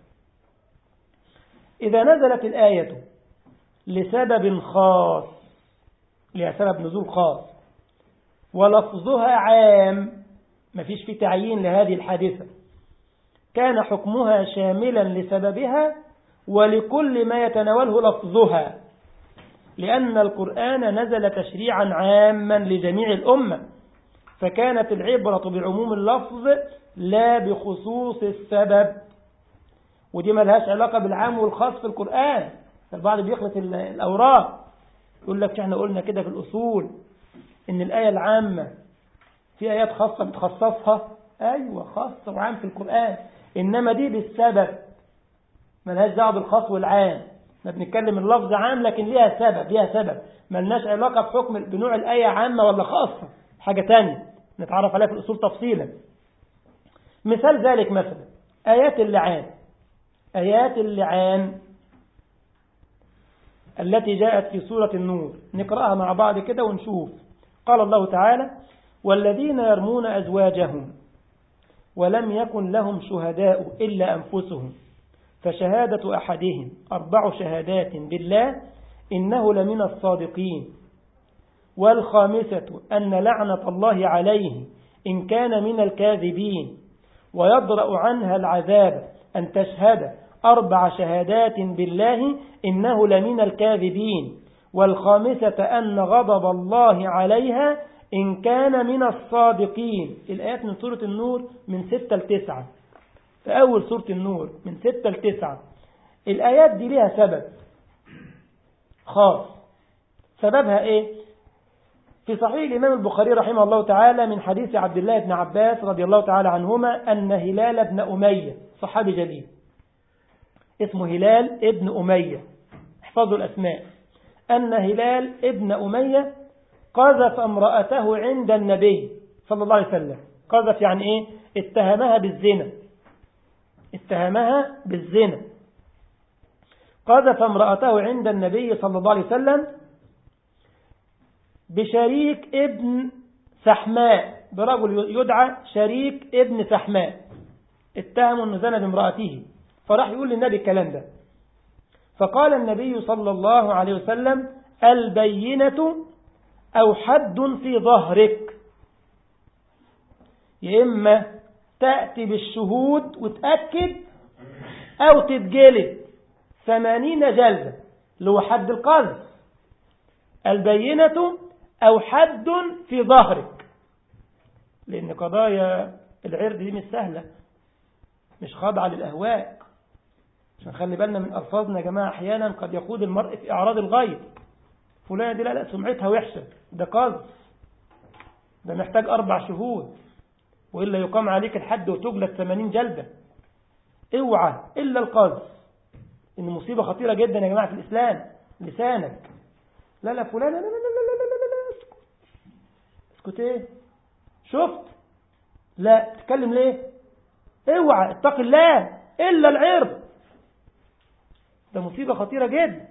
إذا نزلت الآية لسبب خاص، لها سبب نزول خاص ولفظها عام، ما فيش فيه تعيين لهذه الحادثة، كان حكمها شاملا لسببها ولكل ما يتناوله لفظها، لأن القرآن نزل تشريعا عاما لجميع الأمة، فكانت العبرة بعموم اللفظ لا بخصوص السبب. ودي ما لهاش علاقة بالعام والخاص في القرآن. البعض بيخلط الأوراق، يقول لك احنا قلنا كده في الأصول إن الآية العامة في آيات خاصة بتخصصها، أيوة خاصة وعام في القرآن، إنما دي بالسبب، ما لهاش دعوة بالخاص والعام. احنا بنتكلم اللفظ عام لكن ليها سبب، ليها سبب ما لناش علاقة بحكم بنوع الآية عامة ولا خاصة، حاجة تانية نتعرف عليها في الأصول تفصيلا. مثال ذلك مثلا آيات اللعان، آيات اللعان التي جاءت في سورة النور، نقرأها مع بعض كده ونشوف. قال الله تعالى: والذين يرمون أزواجهم ولم يكن لهم شهداء إلا أنفسهم فشهادة أحدهم أربع شهادات بالله إنه لمن الصادقين، والخامسة أن لعنة الله عليه إن كان من الكاذبين، ويضرأ عنها العذاب أن تشهد أربع شهادات بالله إنه لمن الكاذبين، والخامسة أن غضب الله عليها إن كان من الصادقين. الآيات من سورة النور من ستة لتسعة، في أول سورة النور من ستة لتسعة. الآيات دي لها سبب خاص. سببها إيه؟ في صحيح الإمام البخاري رحمه الله تعالى من حديث عبد الله بن عباس رضي الله تعالى عنهما أن هلال بن أمية، صحابي جليل اسمه هلال ابن أمية، احفظوا الأسماء، أن هلال ابن أمية قذف امرأته عند النبي صلى الله عليه وسلم. قذف يعني إيه؟ اتهمها بالزنا، اتهمها بالزنا. قذف امرأته عند النبي صلى الله عليه وسلم بشريك ابن سحماء، برجل يدعى شريك ابن سحماء، اتهموا انه زنى بامرأته، فراح يقول للنبي الكلام ده. فقال النبي صلى الله عليه وسلم: البينة أو حد في ظهرك، يا إما تأتي بالشهود وتأكد أو تتجلد ثمانين جلدة اللي هو حد القذف. البينة أو حد في ظهرك، لأن قضايا العرض دي مش سهلة، مش خاضعة للأهواء، عشان خلي بالنا من ألفاظنا يا جماعة. أحيانا قد يقود المرء في إعراض الغيب، فلانة دي لا لا سمعتها وحشة، ده قذف، ده محتاج أربع شهود وإلا يقام عليك الحد وتجلد ثمانين جلدة. اوعى إلا القذف، إن مصيبة خطيرة جدا يا جماعة في الإسلام. لسانك لا لا فلانة لا لا لا لا لا لا اسكت، اسكت ايه؟ شفت؟ لا تتكلم ليه؟ اوعى، اتق الله، إلا العرض، ده مصيبة خطيرة جدا.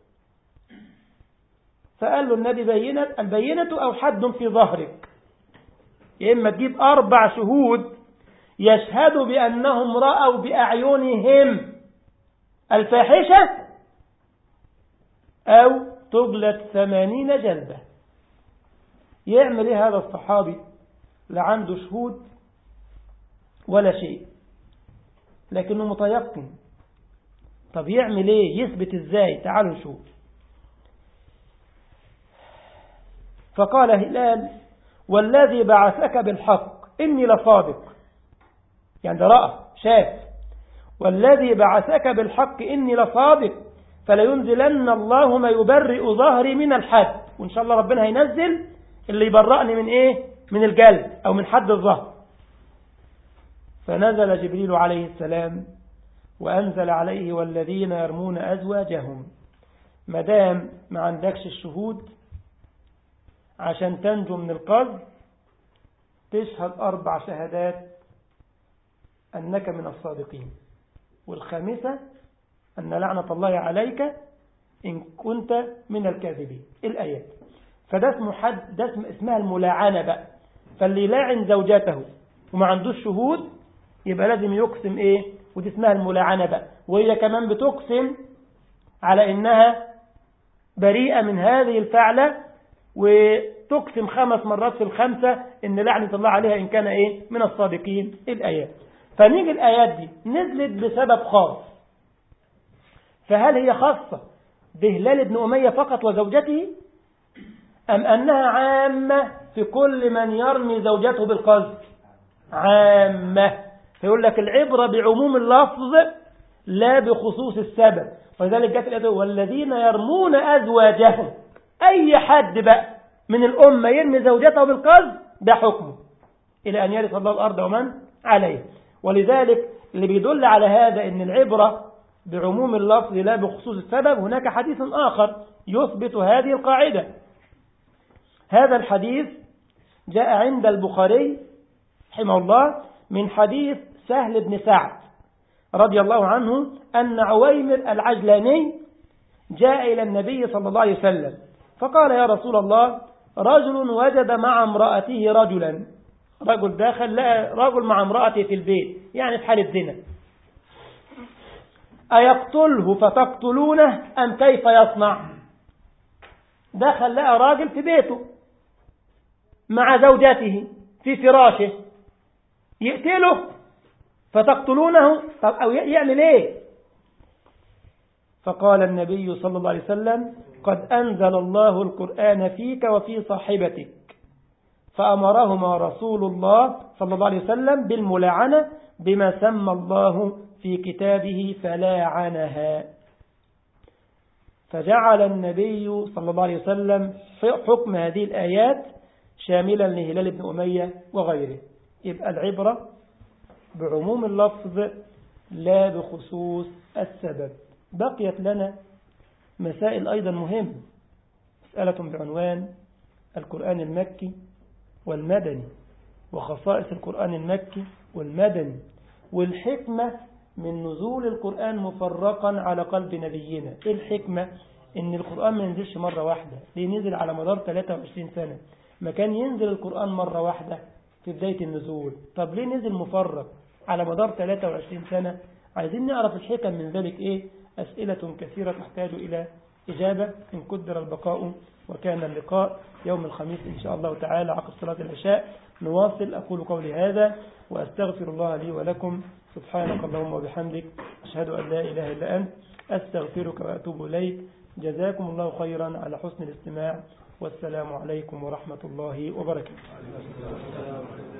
فقال له النبي: بينة، البينة أو حد في ظهرك، يا إما تجيب أربع شهود يشهدوا بأنهم رأوا بأعينهم الفاحشة، أو تجلد ثمانين جلدة. يعمل إيه هذا الصحابي؟ لا عنده شهود ولا شيء، لكنه متيقن. طب يعمل إيه؟ يثبت إزاي؟ تعالوا نشوف. فقال هلال: والذي بعثك بالحق إني لصادق، يعني ده رأى شاف، والذي بعثك بالحق إني لصادق فلينزلن الله ما يبرئ ظهري من الحد، وإن شاء الله ربنا هينزل اللي يبرأني من إيه؟ من الجلد أو من حد الظهر. فنزل جبريل عليه السلام وأنزل عليه: والذين يرمون أزواجهم. مدام ما عندكش الشهود عشان تنجو من القذف، تشهد أربع شهادات أنك من الصادقين، والخامسة أن لعنة الله عليك إن كنت من الكاذبين. الآيات. فده اسمه حد، ده اسم اسمها الملاعنة بقى. فاللي يلاعن زوجته وما عندوش شهود يبقى لازم يقسم إيه؟ ودي اسمها الملاعنة بقى، وهي كمان بتقسم على إنها بريئة من هذه الفعلة، وتقسم خمس مرات في الخمسة إن لعنة الله عليها إن كان إيه؟ من الصادقين. الآيات. فنيجي الآيات دي نزلت بسبب خاص، فهل هي خاصة بهلال بن أمية فقط وزوجته، أم أنها عامة في كل من يرمي زوجته بالقذف؟ عامة. فيقول لك العبرة بعموم اللفظ لا بخصوص السبب. ولذلك جاءت الآية والذين يرمون أزواجهم، أي حد بقى من الأمة يرمي زوجته بالقذف ده حكمه إلى أن يرث الله الأرض ومن عليه. ولذلك اللي بيدل على هذا أن العبرة بعموم اللفظ لا بخصوص السبب، هناك حديث آخر يثبت هذه القاعدة. هذا الحديث جاء عند البخاري رحمه الله من حديث سهل بن سعد رضي الله عنه أن عويمر العجلاني جاء إلى النبي صلى الله عليه وسلم فقال يا رسول الله رجل وجد مع امرأته رجلا، رجل داخل لقى رجل مع امرأته في البيت يعني في حالة زنا، أيقتله فتقتلونه أم كيف يصنع؟ دخل لقى راجل في بيته مع زوجته في فراشه، يقتله فتقتلونه؟ طب أو يعمل إيه؟ فقال النبي صلى الله عليه وسلم قد أنزل الله القرآن فيك وفي صاحبتك، فأمرهما رسول الله صلى الله عليه وسلم بالملاعنة بما سمى الله في كتابه فلاعنها. فجعل النبي صلى الله عليه وسلم حكم هذه الآيات شاملا لهلال بن أمية وغيره. يبقى العبرة بعموم اللفظ لا بخصوص السبب. بقيت لنا مسائل أيضا مهمة، مسألة بعنوان القرآن المكي والمدني وخصائص القرآن المكي والمدني، والحكمة من نزول القرآن مفرقا على قلب نبينا. إيه الحكمة؟ إن القرآن ما ينزلش مرة واحدة، ليه نزل على مدار ثلاثة وعشرين سنة؟ ما كان ينزل القرآن مرة واحدة في بداية النزول، طب ليه نزل مفرق على مدار ثلاثة وعشرين سنة؟ عايزين نعرف الحكم من ذلك إيه؟ أسئلة كثيرة تحتاج إلى إجابة إن قدر البقاء وكان اللقاء يوم الخميس إن شاء الله تعالى عقب صلاة العشاء. نواصل. أقول قولي هذا وأستغفر الله لي ولكم. سبحانك اللهم وبحمدك، أشهد أن لا إله إلا أنت، أستغفرك وأتوب إليك. جزاكم الله خيرا على حسن الاستماع، والسلام عليكم ورحمة الله وبركاته.